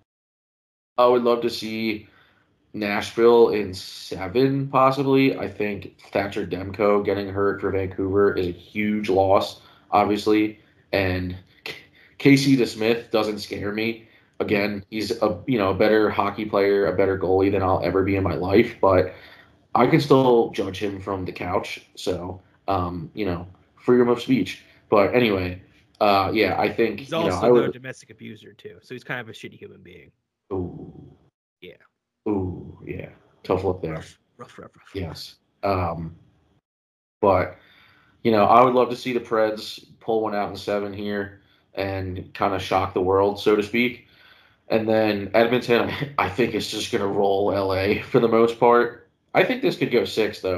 F: I would love to see Nashville in seven, possibly. I think Thatcher Demko getting hurt for Vancouver is a huge loss, obviously. And Casey DeSmith doesn't scare me. Again, he's a you know a better hockey player, a better goalie than I'll ever be in my life, but I can still judge him from the couch, so, um, you know, freedom of speech. But anyway, uh, yeah, I think,
E: he's
F: you
E: also
F: know, I would,
E: a domestic abuser, too, so he's kind of a shitty human being.
F: Ooh.
E: Yeah.
F: Ooh, yeah. Tough look there.
E: Rough, rough, rough, rough.
F: Yes. Um, but, you know, I would love to see the Preds pull one out in seven here and kind of shock the world, so to speak. And then Edmonton, I think, is just going to roll L A for the most part. I think this could go six, though.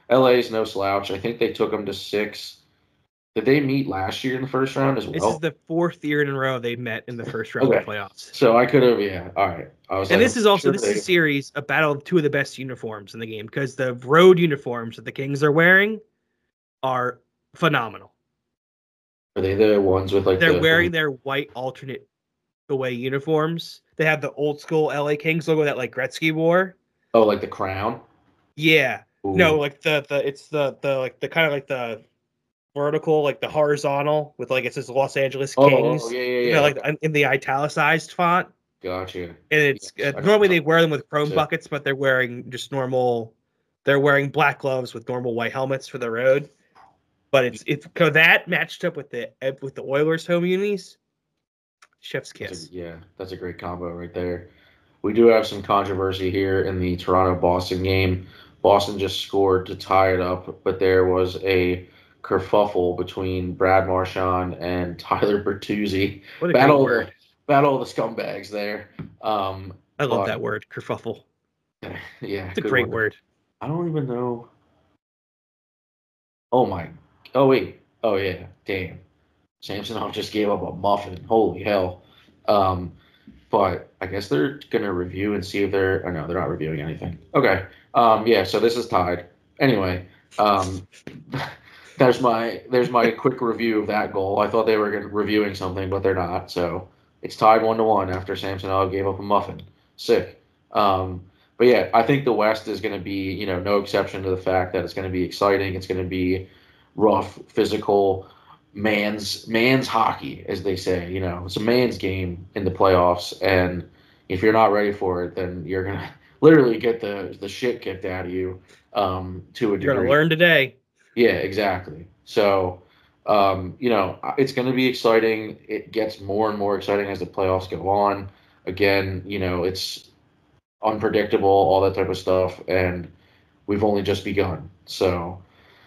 F: L A is no slouch. I think they took them to six. Did they meet last year in the first round as well?
E: This is the fourth year in a row they met in the first round
F: Okay.
E: of the playoffs.
F: So I could have, yeah. All right. I was
E: And
F: like,
E: this is also
F: sure
E: this
F: they-
E: is a series, a battle of two of the best uniforms in the game because the road uniforms that the Kings are wearing are phenomenal.
F: Are they the ones with like
E: They're
F: the
E: wearing their white alternate away uniforms. They have the old school L A Kings logo that like Gretzky wore.
F: oh, like the crown?
E: Yeah.
F: Ooh.
E: No, like the the it's the the like the kind of like the vertical, like the horizontal with like it says Los Angeles
F: Oh,
E: Kings.
F: oh, yeah, yeah,
E: You
F: yeah.
E: know, like in- in the italicized font.
F: Gotcha.
E: And it's
F: Yes,
E: uh,
F: I
E: normally
F: know.
E: they wear them with chrome
F: So-
E: buckets, but they're wearing just normal. They're wearing black gloves with normal white helmets for the road. But it's it's so that matched up with the with the Oilers home unis. Chef's
F: That's
E: kiss.
F: a- yeah, that's a great combo right there. We do have some controversy here in the Toronto-Boston game. Boston just scored to tie it up, but there was a kerfuffle between Brad Marchand and Tyler Bertuzzi.
E: What a
F: Battle
E: great
F: of
E: word.
F: the, battle of the scumbags there. Um,
E: I love
F: but-
E: that word, kerfuffle.
F: Yeah,
E: It's a
F: good
E: great word.
F: I don't even know. Oh my. Oh wait. Oh yeah. Damn. Samsonov just gave up a muffin. Holy hell. Um, but I guess they're gonna review and see if they're. Oh no, they're not reviewing anything. Okay. Um, yeah. So this is tied. Anyway. Um, there's my there's my quick review of that goal. I thought they were gonna reviewing something, but they're not. So it's tied one to one after Samsonov gave up a muffin. Sick. Um, but yeah, I think the West is going to be, you know, no exception to the fact that it's going to be exciting. It's going to be rough, physical, man's man's hockey, as they say. You know, it's a man's game in the playoffs, and if you're not ready for it, then you're gonna literally get the the shit kicked out of you um, to a
E: You're
F: degree.
E: gonna learn today.
F: Yeah, exactly. So, um, you know, it's going to be exciting. It gets more and more exciting as the playoffs go on. Again, you know, it's unpredictable, all that type of stuff, and we've only just begun. So,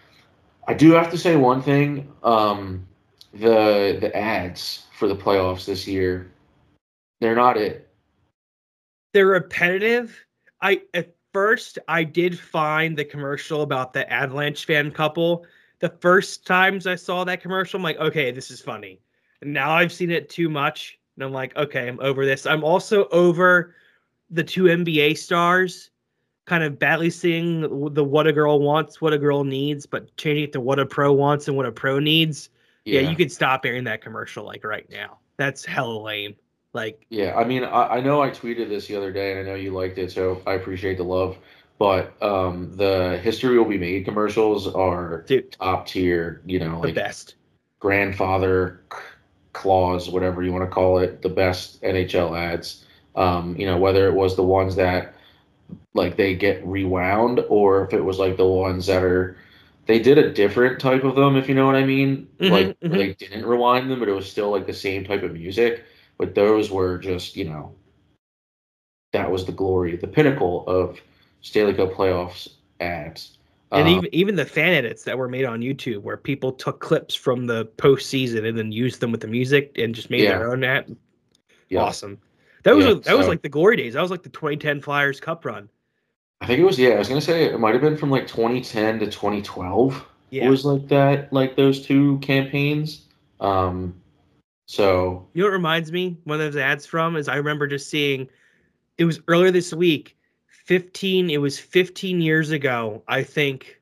F: I do have to say one thing: um, the the ads for the playoffs this year, they're not it.
E: They're repetitive. I at first I did find the commercial about the Avalanche fan couple. The first times I saw that commercial, I'm like, okay, this is funny. And now I've seen it too much, and I'm like, okay, I'm over this. I'm also over the two N B A stars kind of badly seeing the what a girl wants, what a girl needs, but changing it to what a pro wants and what a pro needs. Yeah, you could stop airing that commercial like right now. That's hella lame. Like,
F: Yeah, I mean, I, I know I tweeted this the other day, and I know you liked it, so I appreciate the love. But um, the History Will Be Made commercials are
E: dude,
F: top tier, you know,
E: the
F: like
E: best.
F: grandfather c- clause, whatever you want to call it, the best N H L ads. Um, you know, whether it was the ones that like they get rewound, or if it was like the ones that are they did a different type of them, if you know what I mean.
E: Mhm,
F: Like
E: mhm.
F: they didn't rewind them, but it was still like the same type of music. But those were just, you know, that was the glory, the pinnacle of Stanley Cup playoffs ads.
E: And
F: Um,
E: even even the fan edits that were made on YouTube, where people took clips from the postseason and then used them with the music and just made
F: Yeah.
E: their own ad.
F: yeah.
E: Awesome. That was
F: Yeah,
E: that was
F: so-
E: like the glory days. That was like the twenty ten Flyers Cup run.
F: I think it was, yeah, I was gonna say it might have been from like twenty ten to twenty twelve.
E: Yeah.
F: Was like that, like those two campaigns. Um, so
E: You know what reminds me one of those ads from is I remember just seeing it was earlier this week, fifteen, it was fifteen years ago, I think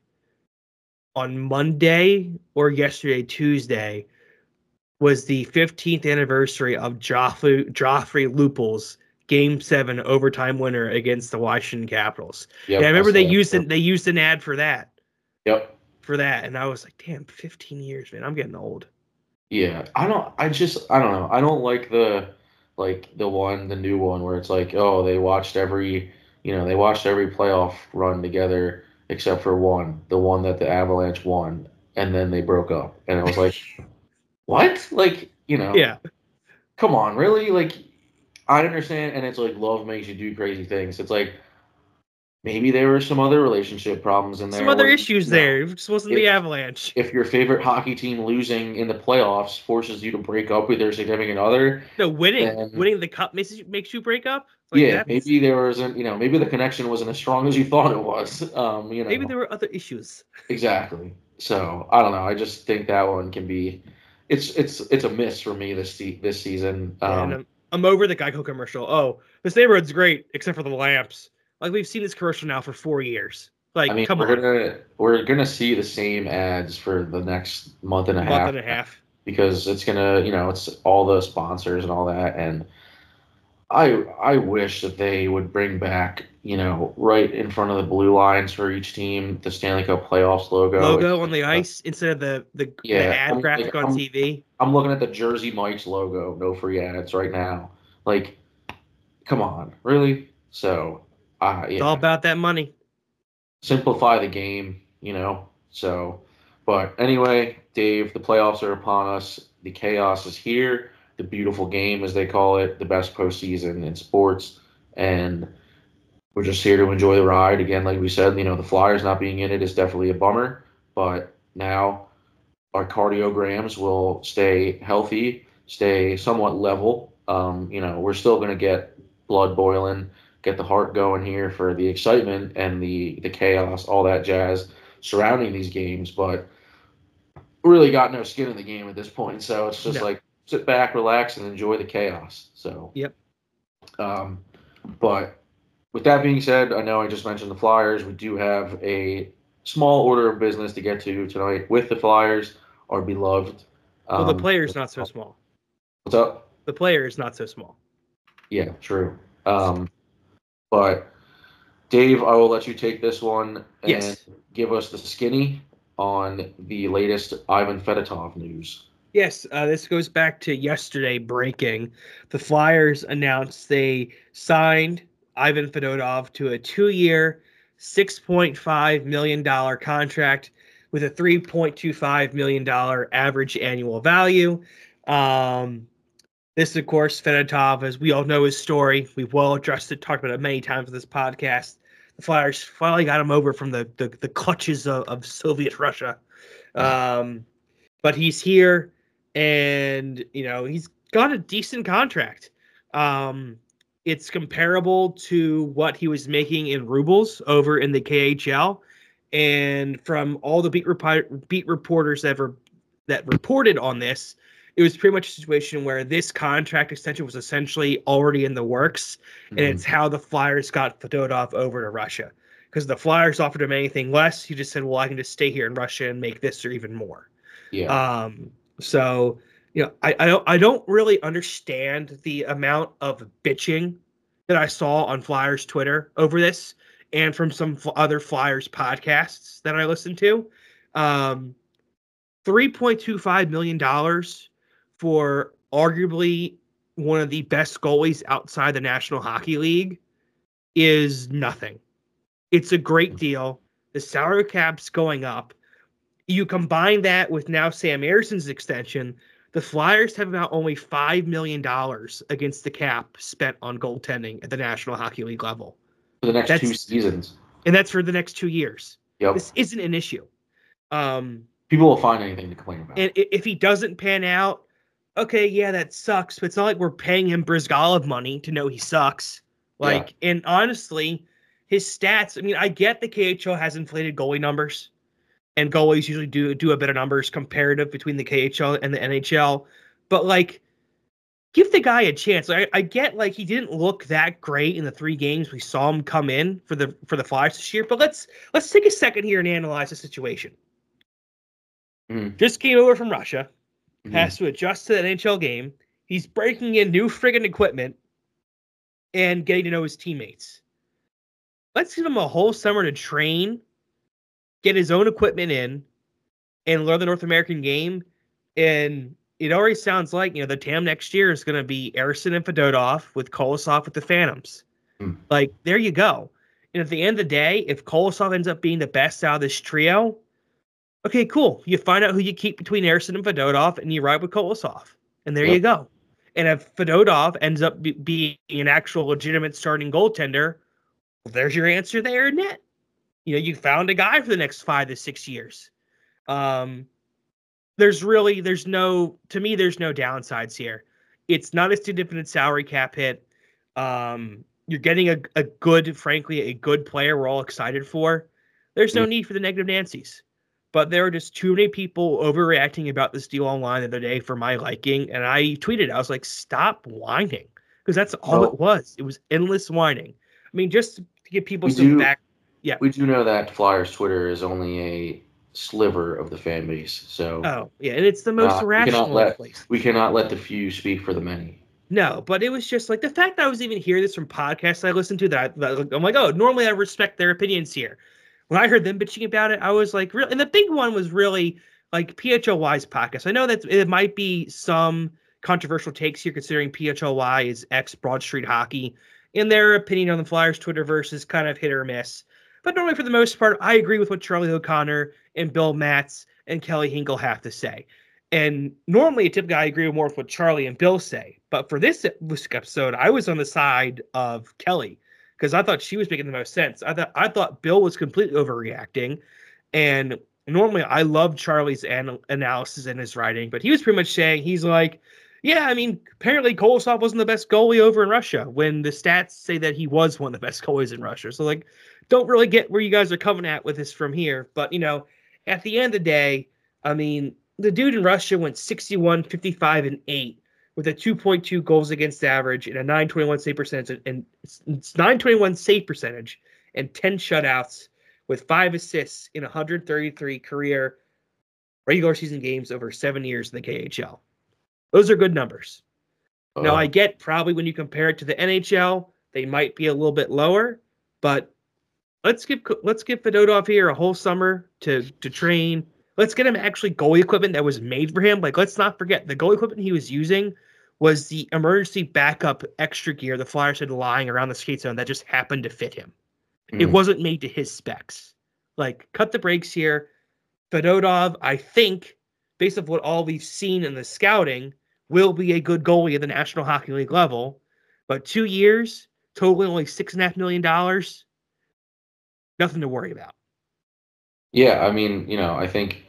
E: on Monday or yesterday, Tuesday, was the fifteenth anniversary of Joffrey Joffrey Lupul's Game Seven overtime winner against the Washington Capitals.
F: yep,
E: Yeah, I remember
F: saw
E: they
F: that.
E: used an, they used an ad for that
F: Yep.
E: for that, and I was like, damn, fifteen years, man, I'm getting old.
F: Yeah, I don't. I just. I don't know. I don't like the, like the one, the new one where it's like, oh, they watched every, you know, they watched every playoff run together except for one, the one that the Avalanche won, and then they broke up, and I was like, what? Like, you know,
E: Yeah,
F: come on, really? Like, I understand, and it's like love makes you do crazy things. It's like, maybe there were some other relationship problems in there.
E: Some other
F: where,
E: issues
F: you know,
E: there. It just wasn't
F: if,
E: the Avalanche.
F: If your favorite hockey team losing in the playoffs forces you to break up with their significant other,
E: No, winning,
F: then,
E: winning the cup makes you, makes you break up. Like
F: yeah,
E: that's,
F: maybe there wasn't, you know, maybe the connection wasn't as strong as you thought it was. Um, you know,
E: maybe there were other issues.
F: exactly. So I don't know. I just think that one can be, it's it's it's a miss for me this se- this season. Um,
E: Yeah, and I'm, I'm over the Geico commercial. Oh, this neighborhood's great except for the lamps. Like we've seen this commercial now for four years. Like,
F: I mean,
E: come
F: we're
E: on,
F: gonna we're gonna see the same ads for the next month and a
E: month
F: half
E: and a half.
F: because it's gonna, you know, it's all the sponsors and all that, and I I wish that they would bring back, you know, right in front of the blue lines for each team, the Stanley Cup playoffs logo.
E: Logo on the ice instead of the the,
F: Yeah,
E: the ad
F: I'm-
E: graphic
F: like,
E: on
F: I'm-
E: T V.
F: I'm looking at the Jersey Mike's logo, no free ads right now. Like, come on, really? So, uh,
E: It's all
F: yeah,
E: about that money.
F: simplify the game, you know. So, but anyway, Dave, the playoffs are upon us. The chaos is here. The beautiful game, as they call it, the best postseason in sports, and we're just here to enjoy the ride. Again, like we said, you know, the Flyers not being in it is definitely a bummer, but now our cardiograms will stay healthy, stay somewhat level. Um, you know, we're still going to get blood boiling, get the heart going here for the excitement and the the chaos, all that jazz surrounding these games, but really got no skin in the game at this point. So it's just
E: No.
F: like sit back, relax, and enjoy the chaos. So,
E: Yep.
F: um, but with that being said, I know I just mentioned the Flyers. We do have a small order of business to get to tonight with the Flyers, our beloved.
E: Well, the
F: um,
E: player's not so small.
F: What's up?
E: The player is not so small.
F: Yeah, true. Um, but Dave, I will let you take this one and
E: Yes.
F: give us the skinny on the latest Ivan Fedotov news.
E: Yes, uh, this goes back to yesterday breaking. The Flyers announced they signed Ivan Fedotov to a two-year, six point five million dollars contract with a three point two five million dollars average annual value. Um, this, of course, Fedotov, as we all know his story. We've well addressed it, talked about it many times on this podcast. The Flyers finally got him over from the the, the clutches of, of Soviet Russia. Um, but he's here. And, you know, he's got a decent contract. Um, it's comparable to what he was making in rubles over in the K H L. And from all the beat, rep- beat reporters ever that reported on this, it was pretty much a situation where this contract extension was essentially already in the works. Mm-hmm. And it's how the Flyers got Fedotov over to Russia. Because the Flyers offered him anything less. He just said, well, I can just stay here in Russia and make this or even more.
F: Yeah.
E: Um, So, you know, I, I don't I don't really understand the amount of bitching that I saw on Flyers Twitter over this, and from some f- other Flyers podcasts that I listened to. Um, three point two five million dollars for arguably one of the best goalies outside the National Hockey League is nothing. It's a great deal. The salary cap's going up. You combine that with now Sam Erson's extension, the Flyers have about only five million dollars against the cap spent on goaltending at the National Hockey League level.
F: For the next
E: that's,
F: two seasons.
E: And that's for the next two years.
F: Yep.
E: This isn't an issue. Um,
F: People will find anything to complain about.
E: And if he doesn't pan out, okay, yeah, that sucks. But it's not like we're paying him Brizgalov money to know he sucks. Like, yeah. And honestly, his stats, I mean, I get the K H L has inflated goalie numbers. And goalies usually do do a better numbers comparative between the K H L and the N H L. But, like, give the guy a chance. I, I get, like, he didn't look that great in the three games we saw him come in for the for the Flyers this year. But let's let's take a second here and analyze the situation.
F: Mm-hmm.
E: Just came over from Russia.
F: Mm-hmm.
E: Has to adjust to the N H L game. He's breaking in new friggin' equipment and getting to know his teammates. Let's give him a whole summer to train, get his own equipment in, and learn the North American game. And it already sounds like, you know, the T A M next year is going to be Ersson and Fedotov with Kolosov with the Phantoms.
F: Mm.
E: Like, there you go. And at the end of the day, if Kolosov ends up being the best out of this trio, okay, cool. You find out who you keep between Ersson and Fedotov, and you ride with Kolosov. And there yep. you go. And if Fedotov ends up be- being an actual legitimate starting goaltender, there's your answer there, net. You know, you found a guy for the next five to six years. Um, there's really, there's no, to me, there's no downsides here. It's not a significant salary cap hit. Um, you're getting a, a good, frankly, a good player we're all excited for. There's no need for the negative Nancy's. But there are just too many people overreacting about this deal online the other day for my liking. And I tweeted, I was like, stop whining. Because that's all
F: Well,
E: it was. It was endless whining. I mean, just to give people
F: We
E: some
F: do-
E: back. Yeah.
F: We do know that Flyers Twitter is only a sliver of the fan base, so
E: Oh, yeah. And it's the most
F: Uh, we cannot
E: irrational
F: let-
E: place.
F: we cannot let the few speak for the many.
E: No, but it was just like the fact that I was even hearing this from podcasts I listened to that, I, that I'm like, oh, normally I respect their opinions here. When I heard them bitching about it, I was like, real. And the big one was really like P H L Y's podcast. I know that it might be some controversial takes here, considering P H L Y is ex Broad Street Hockey, and their opinion on the Flyers Twitterverse is kind of hit or miss. But normally, for the most part, I agree with what Charlie O'Connor and Bill Matz and Kelly Hinkle have to say. And normally, typically, I agree more with what Charlie and Bill say. But for this episode, I was on the side of Kelly because I thought she was making the most sense. I thought I thought Bill was completely overreacting. And normally, I love Charlie's an- analysis and his writing, but he was pretty much saying, he's like, yeah, I mean, apparently Kolosov wasn't the best goalie over in Russia when the stats say that he was one of the best goalies in Russia. So, like, don't really get where you guys are coming at with this from here. But, you know, at the end of the day, I mean, the dude in Russia went sixty-one, fifty-five, and eight with a two point two goals against average and a nine twenty-one save percentage, and it's nine twenty-one save percentage and ten shutouts with five assists in one hundred thirty-three career regular season games over seven years in the K H L. Those are good numbers.
F: Uh,
E: Now, I get probably when you compare it to the N H L, they might be a little bit lower, but let's give let's give Fedotov here a whole summer to to train. Let's get him actually goalie equipment that was made for him. Like, let's not forget the goalie equipment he was using was the emergency backup extra gear the Flyers had lying around the skate zone that just happened to fit him. It
F: Mm.
E: wasn't made to his specs. Like, cut the brakes here. Fedotov, I think, based on what all we've seen in the scouting, will be a good goalie at the National Hockey League level. But two years, totaling only six and a half million dollars, nothing to worry about.
F: Yeah, I mean, you know, I think,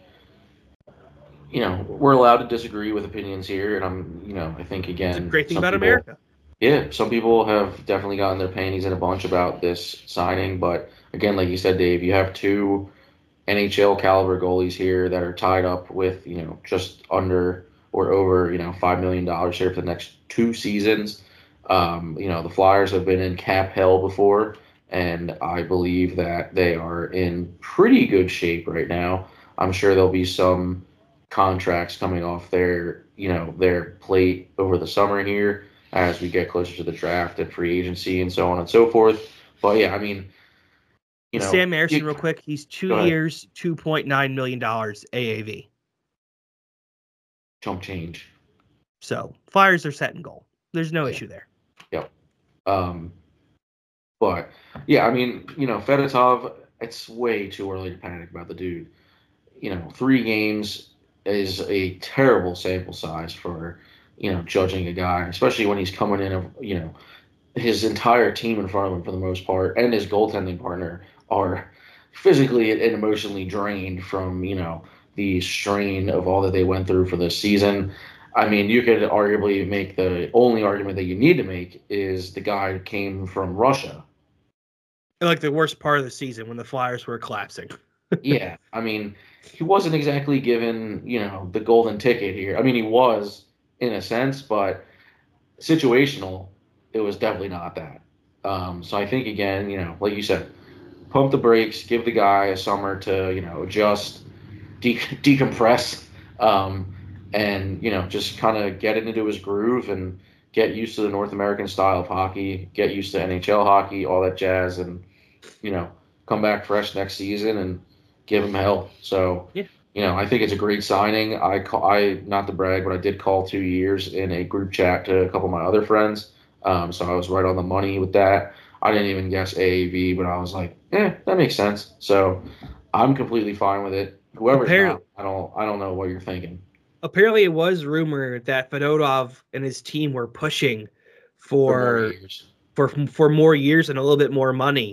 F: you know, we're allowed to disagree with opinions here, and I'm, you know, I think again,
E: It's a great thing
F: some
E: about
F: people-
E: America.
F: Yeah, some people have definitely gotten their panties in a bunch about this signing, but again, like you said, Dave, you have two N H L caliber goalies here that are tied up with, you know, just under or over, you know, five million dollars here for the next two seasons. Um, you know, the Flyers have been in cap hell before, and I believe that they are in pretty good shape right now. I'm sure there'll be some contracts coming off their, you know, their plate over the summer here as we get closer to the draft and free agency and so on and so forth. But yeah, I mean, you know,
E: Sam Harrison,
F: you-
E: real quick, he's
F: Go
E: two
F: ahead.
E: years, two point nine million dollars A A V.
F: chump change.
E: So Flyers are set in goal. There's no
F: Yeah.
E: issue there.
F: Um, but yeah, I mean, you know, Fedotov, it's way too early to panic about the dude. You know, three games is a terrible sample size for, you know, judging a guy, especially when he's coming in, of, you know, his entire team in front of him for the most part and his goaltending partner are physically and emotionally drained from, you know, the strain of all that they went through for this season. I mean, you could arguably make the only argument that you need to make is the guy came from Russia.
E: Like the worst part of the season when the Flyers were collapsing.
F: Yeah, I mean, he wasn't exactly given, you know, the golden ticket here. I mean, he was in a sense, but situational, it was definitely not that. Um, so I think, again, you know, like you said, pump the brakes, give the guy a summer to, you know, just de- decompress. Um, and, you know, just kind of get it into his groove and get used to the North American style of hockey, get used to N H L hockey, all that jazz, and, you know, come back fresh next season and give him hell. So,
E: Yeah.
F: you know, I think it's a great signing. I, call, I not to brag, but I did call two years in a group chat to a couple of my other friends. Um, so I was right on the money with that. I didn't even guess A A V, but I was like, eh, that makes sense. So I'm completely fine with it. Whoever's
E: Apparently-
F: not, I don't, I don't know what you're thinking.
E: Apparently, it was rumored that Fedotov and his team were pushing
F: For more
E: for
F: years.
E: for for more years and a little bit more money.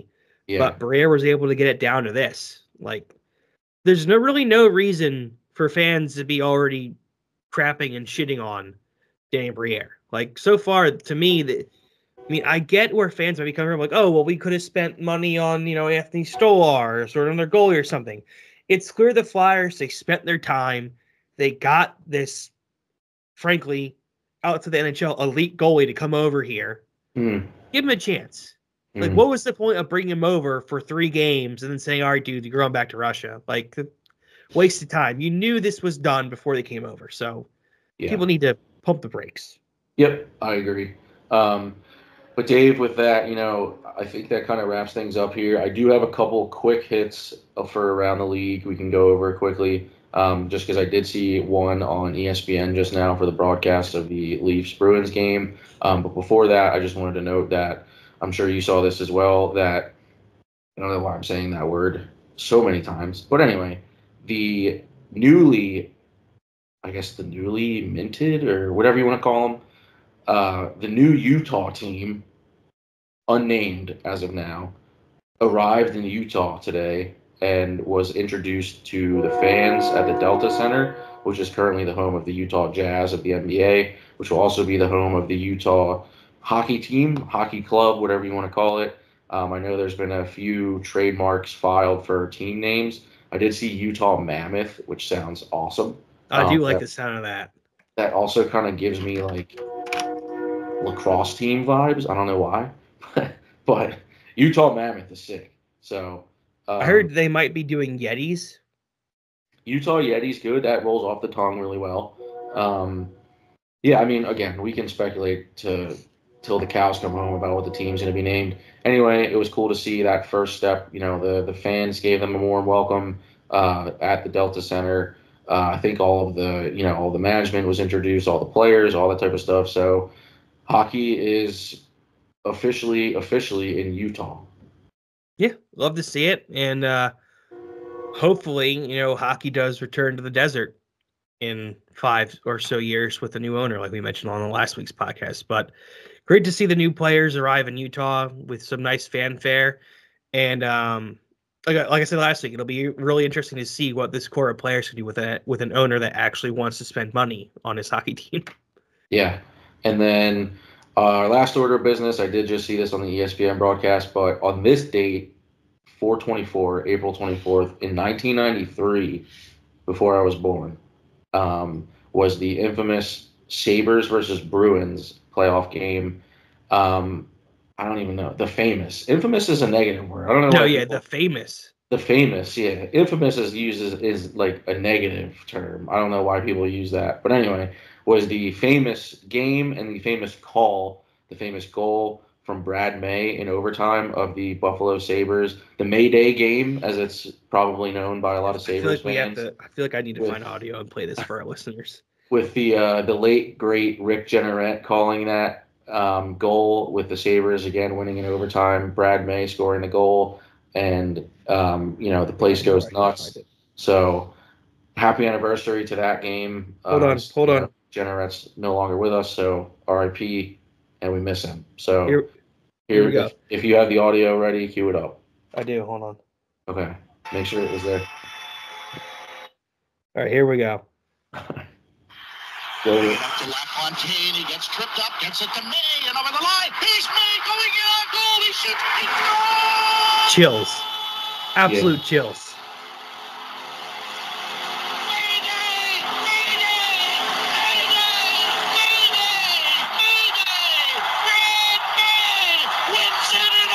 F: Yeah.
E: But Briere was able to get it down to this. Like, there's no really no reason for fans to be already crapping and shitting on Danny Briere. Like, so far, to me, the, I mean, I get where fans might be coming from, like, oh, well, we could have spent money on, you know, Anthony Stolar or sort of on their goalie or something. It's clear the Flyers, they spent their time. They got this, frankly, out to the N H L elite goalie to come over here.
F: Mm.
E: Give him a chance. Like,
F: Mm.
E: what was the point of bringing him over for three games and then saying, all right, dude, you're going back to Russia? Like, wasted time. You knew this was done before they came over. So
F: Yeah.
E: people need to pump the brakes.
F: Yep, I agree. Um, but Dave, with that, you know, I think that kind of wraps things up here. I do have a couple quick hits for around the league we can go over quickly, um, just because I did see one on E S P N just now for the broadcast of the Leafs-Bruins game. Um, but before that, I just wanted to note that I'm sure you saw this as well, that I don't know why I'm saying that word so many times. But anyway, the newly, I guess the newly minted or whatever you want to call them, uh, the new Utah team, unnamed as of now, arrived in Utah today and was introduced to the fans at the Delta Center, which is currently the home of the Utah Jazz of the N B A, which will also be the home of the Utah hockey team, hockey club, whatever you want to call it. Um, I know there's been a few trademarks filed for team names. I did see Utah Mammoth, which sounds awesome.
E: I do
F: Um,
E: like
F: that,
E: the sound of that.
F: That also kind of gives me like lacrosse team vibes. I don't know why, but Utah Mammoth is sick. So um,
E: I heard they might be doing Yetis.
F: Utah Yeti's good. That rolls off the tongue really well. Um, yeah, I mean, again, we can speculate to till the cows come home about what the team's going to be named. Anyway, it was cool to see that first step. You know, the the fans gave them a warm welcome uh, at the Delta Center. Uh, I think all of the, you know, all the management was introduced, all the players, all that type of stuff. So hockey is officially, officially in Utah.
E: Yeah, love to see it. And uh, hopefully, you know, hockey does return to the desert in five or so years with a new owner, like we mentioned on the last week's podcast. But great to see the new players arrive in Utah with some nice fanfare. And um, like, like I said last week, it'll be really interesting to see what this core of players can do with a, with an owner that actually wants to spend money on his hockey team.
F: Yeah. And then uh, our last order of business, I did just see this on the E S P N broadcast, but on this date, four twenty-four, April twenty-fourth, in nineteen ninety-three, before I was born, um, was the infamous Sabres versus Bruins playoff game. Um, I don't even know. The famous. Infamous is a negative word. I don't know.
E: No,
F: why
E: yeah,
F: people,
E: the famous.
F: The famous, yeah. Infamous is used as, is like a negative term. I don't know why people use that. But anyway, was the famous game and the famous call, the famous goal from Brad May in overtime of the Buffalo Sabres. The May Day game, as it's probably known by a lot of
E: I feel
F: Sabres
E: like we have
F: fans.
E: to. I feel like I need to
F: with-
E: find audio and play this for our listeners.
F: With the uh, the late, great Rick Jeanneret calling that um, goal with the Sabres, again, winning in overtime. Brad May scoring the goal. And, um, you know, the place goes nuts. So happy anniversary to that game.
E: Hold
F: uh,
E: on, hold
F: you
E: on.
F: know, Jenneret's no longer with us, so R I P, and we miss him. So
E: Here, here we go.
F: If, if you have the audio ready, cue it up.
E: I do. Hold on.
F: Okay. Make sure it was there.
E: All right, here we go.
F: Go to-
G: Up to LaFontaine, he gets tripped up, gets it to May, and over the line, he's May going in on goal, he shoots, he scores!
E: Chills. Absolute chills.
G: Mayday! Mayday! Mayday! Mayday! Mayday! Brad May wins it in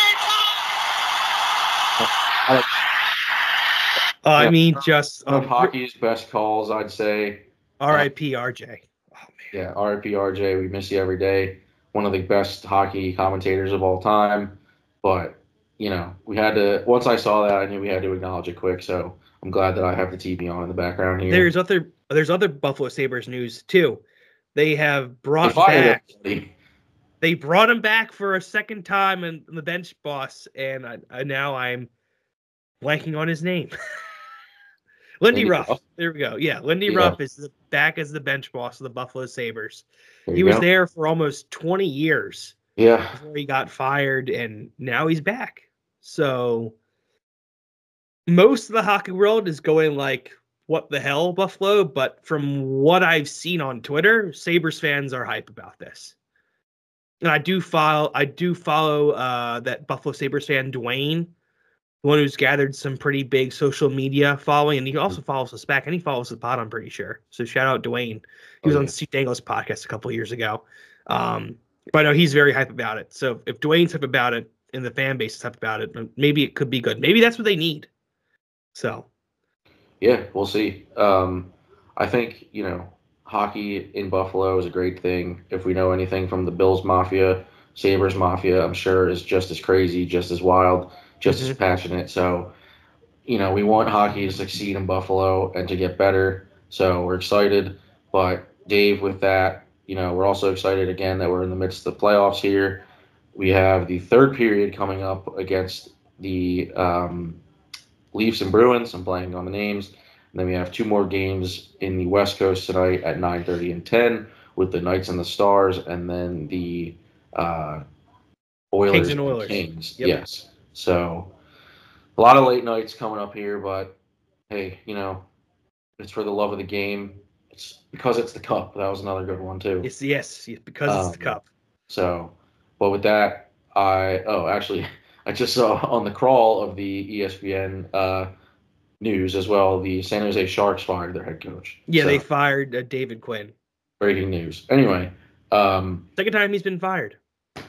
G: overtime!
E: Uh, I
F: Yeah.
E: mean, just
F: One of
E: um,
F: hockey's best calls, I'd say.
E: R I P R J. Oh, man.
F: Yeah, R I P R J, we miss you every day. One of the best hockey commentators of all time. But, you know, we had to, once I saw that, I knew we had to acknowledge it quick. So I'm glad that I have the T V on in the background here.
E: There's other there's other Buffalo Sabres news too. They have
F: They
E: brought
F: fired
E: back.
F: everybody.
E: They brought him back for a second time in, in the bench boss, and I, I now I'm blanking on his name. Lindy,
F: Lindy
E: Ruff.
F: Ruff?
E: There we go. Yeah, Lindy
F: Yeah.
E: Ruff is the, back as the bench boss of the Buffalo Sabres.
F: There
E: He
F: you
E: was
F: go.
E: there for almost twenty years
F: Yeah.
E: before he got fired, and now he's back. So most of the hockey world is going like, what the hell, Buffalo? But from what I've seen on Twitter, Sabres fans are hype about this. And I do follow, I do follow uh, that Buffalo Sabres fan, Dwayne, the one who's gathered some pretty big social media following, and he also follows us back, and he follows the pod, I'm pretty sure. So shout out Dwayne. He was oh, yeah. on Steve Dangle's podcast a couple of years ago. Um, but no, he's very hype about it. So if Dwayne's hype about it and the fan base is hype about it, maybe it could be good. Maybe that's what they need. So.
F: Yeah, we'll see. Um, I think, you know, hockey in Buffalo is a great thing. If we know anything from the Bills Mafia, Sabres Mafia, I'm sure is just as crazy, just as wild, just mm-hmm. as passionate. So, you know, we want hockey to succeed in Buffalo and to get better. So we're excited. But Dave, with that, you know, we're also excited again that we're in the midst of the playoffs here. We have the third period coming up against the um, Leafs and Bruins. I'm blanking on the names. And then we have two more games in the West Coast tonight at nine thirty and ten with the Knights and the Stars, and then the uh, Oilers
E: Kings and Oilers.
F: Kings.
E: Yep.
F: Yes. So a lot of late nights coming up here, but hey, you know, it's for the love of the game. It's because it's the Cup. That was another good one too.
E: Yes, yes, yes because um, it's the Cup.
F: So, but with that, I oh actually I just saw on the crawl of the E S P N uh, news as well, the San Jose Sharks fired their head coach.
E: Yeah,
F: so,
E: they fired uh, David Quinn.
F: Breaking news. Anyway, um,
E: second time he's been fired.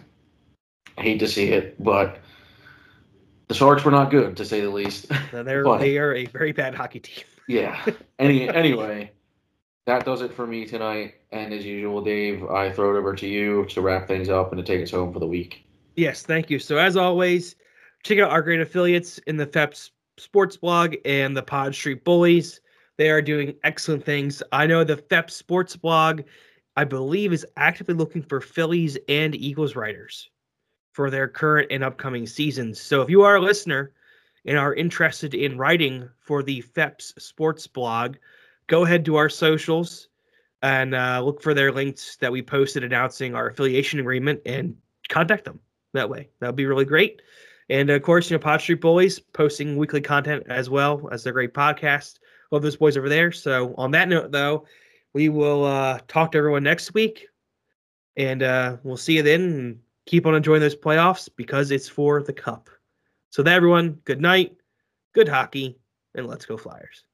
F: I hate to see it, but the Sharks were not good, to say the least.
E: No, they're
F: but,
E: they are a very bad hockey team.
F: Yeah. Any anyway, that does it for me tonight. And as usual, Dave, I throw it over to you to wrap things up and to take us home for the week.
E: Yes, thank you. So as always, check out our great affiliates in the F E P S Sports Blog and the Pod Street Bullies. They are doing excellent things. I know the F E P Sports Blog, I believe, is actively looking for Phillies and Eagles writers for their current and upcoming seasons. So if you are a listener and are interested in writing for the F E P S Sports Blog, go ahead to our socials and uh, look for their links that we posted announcing our affiliation agreement and contact them that way. That would be really great. And of course, you know, Pod Street Bullies posting weekly content as well as their great podcast. Love those boys over there. So on that note, though, we will uh, talk to everyone next week, and uh, we'll see you then. And keep on enjoying those playoffs because it's for the Cup. So that, everyone, good night, good hockey, and let's go Flyers.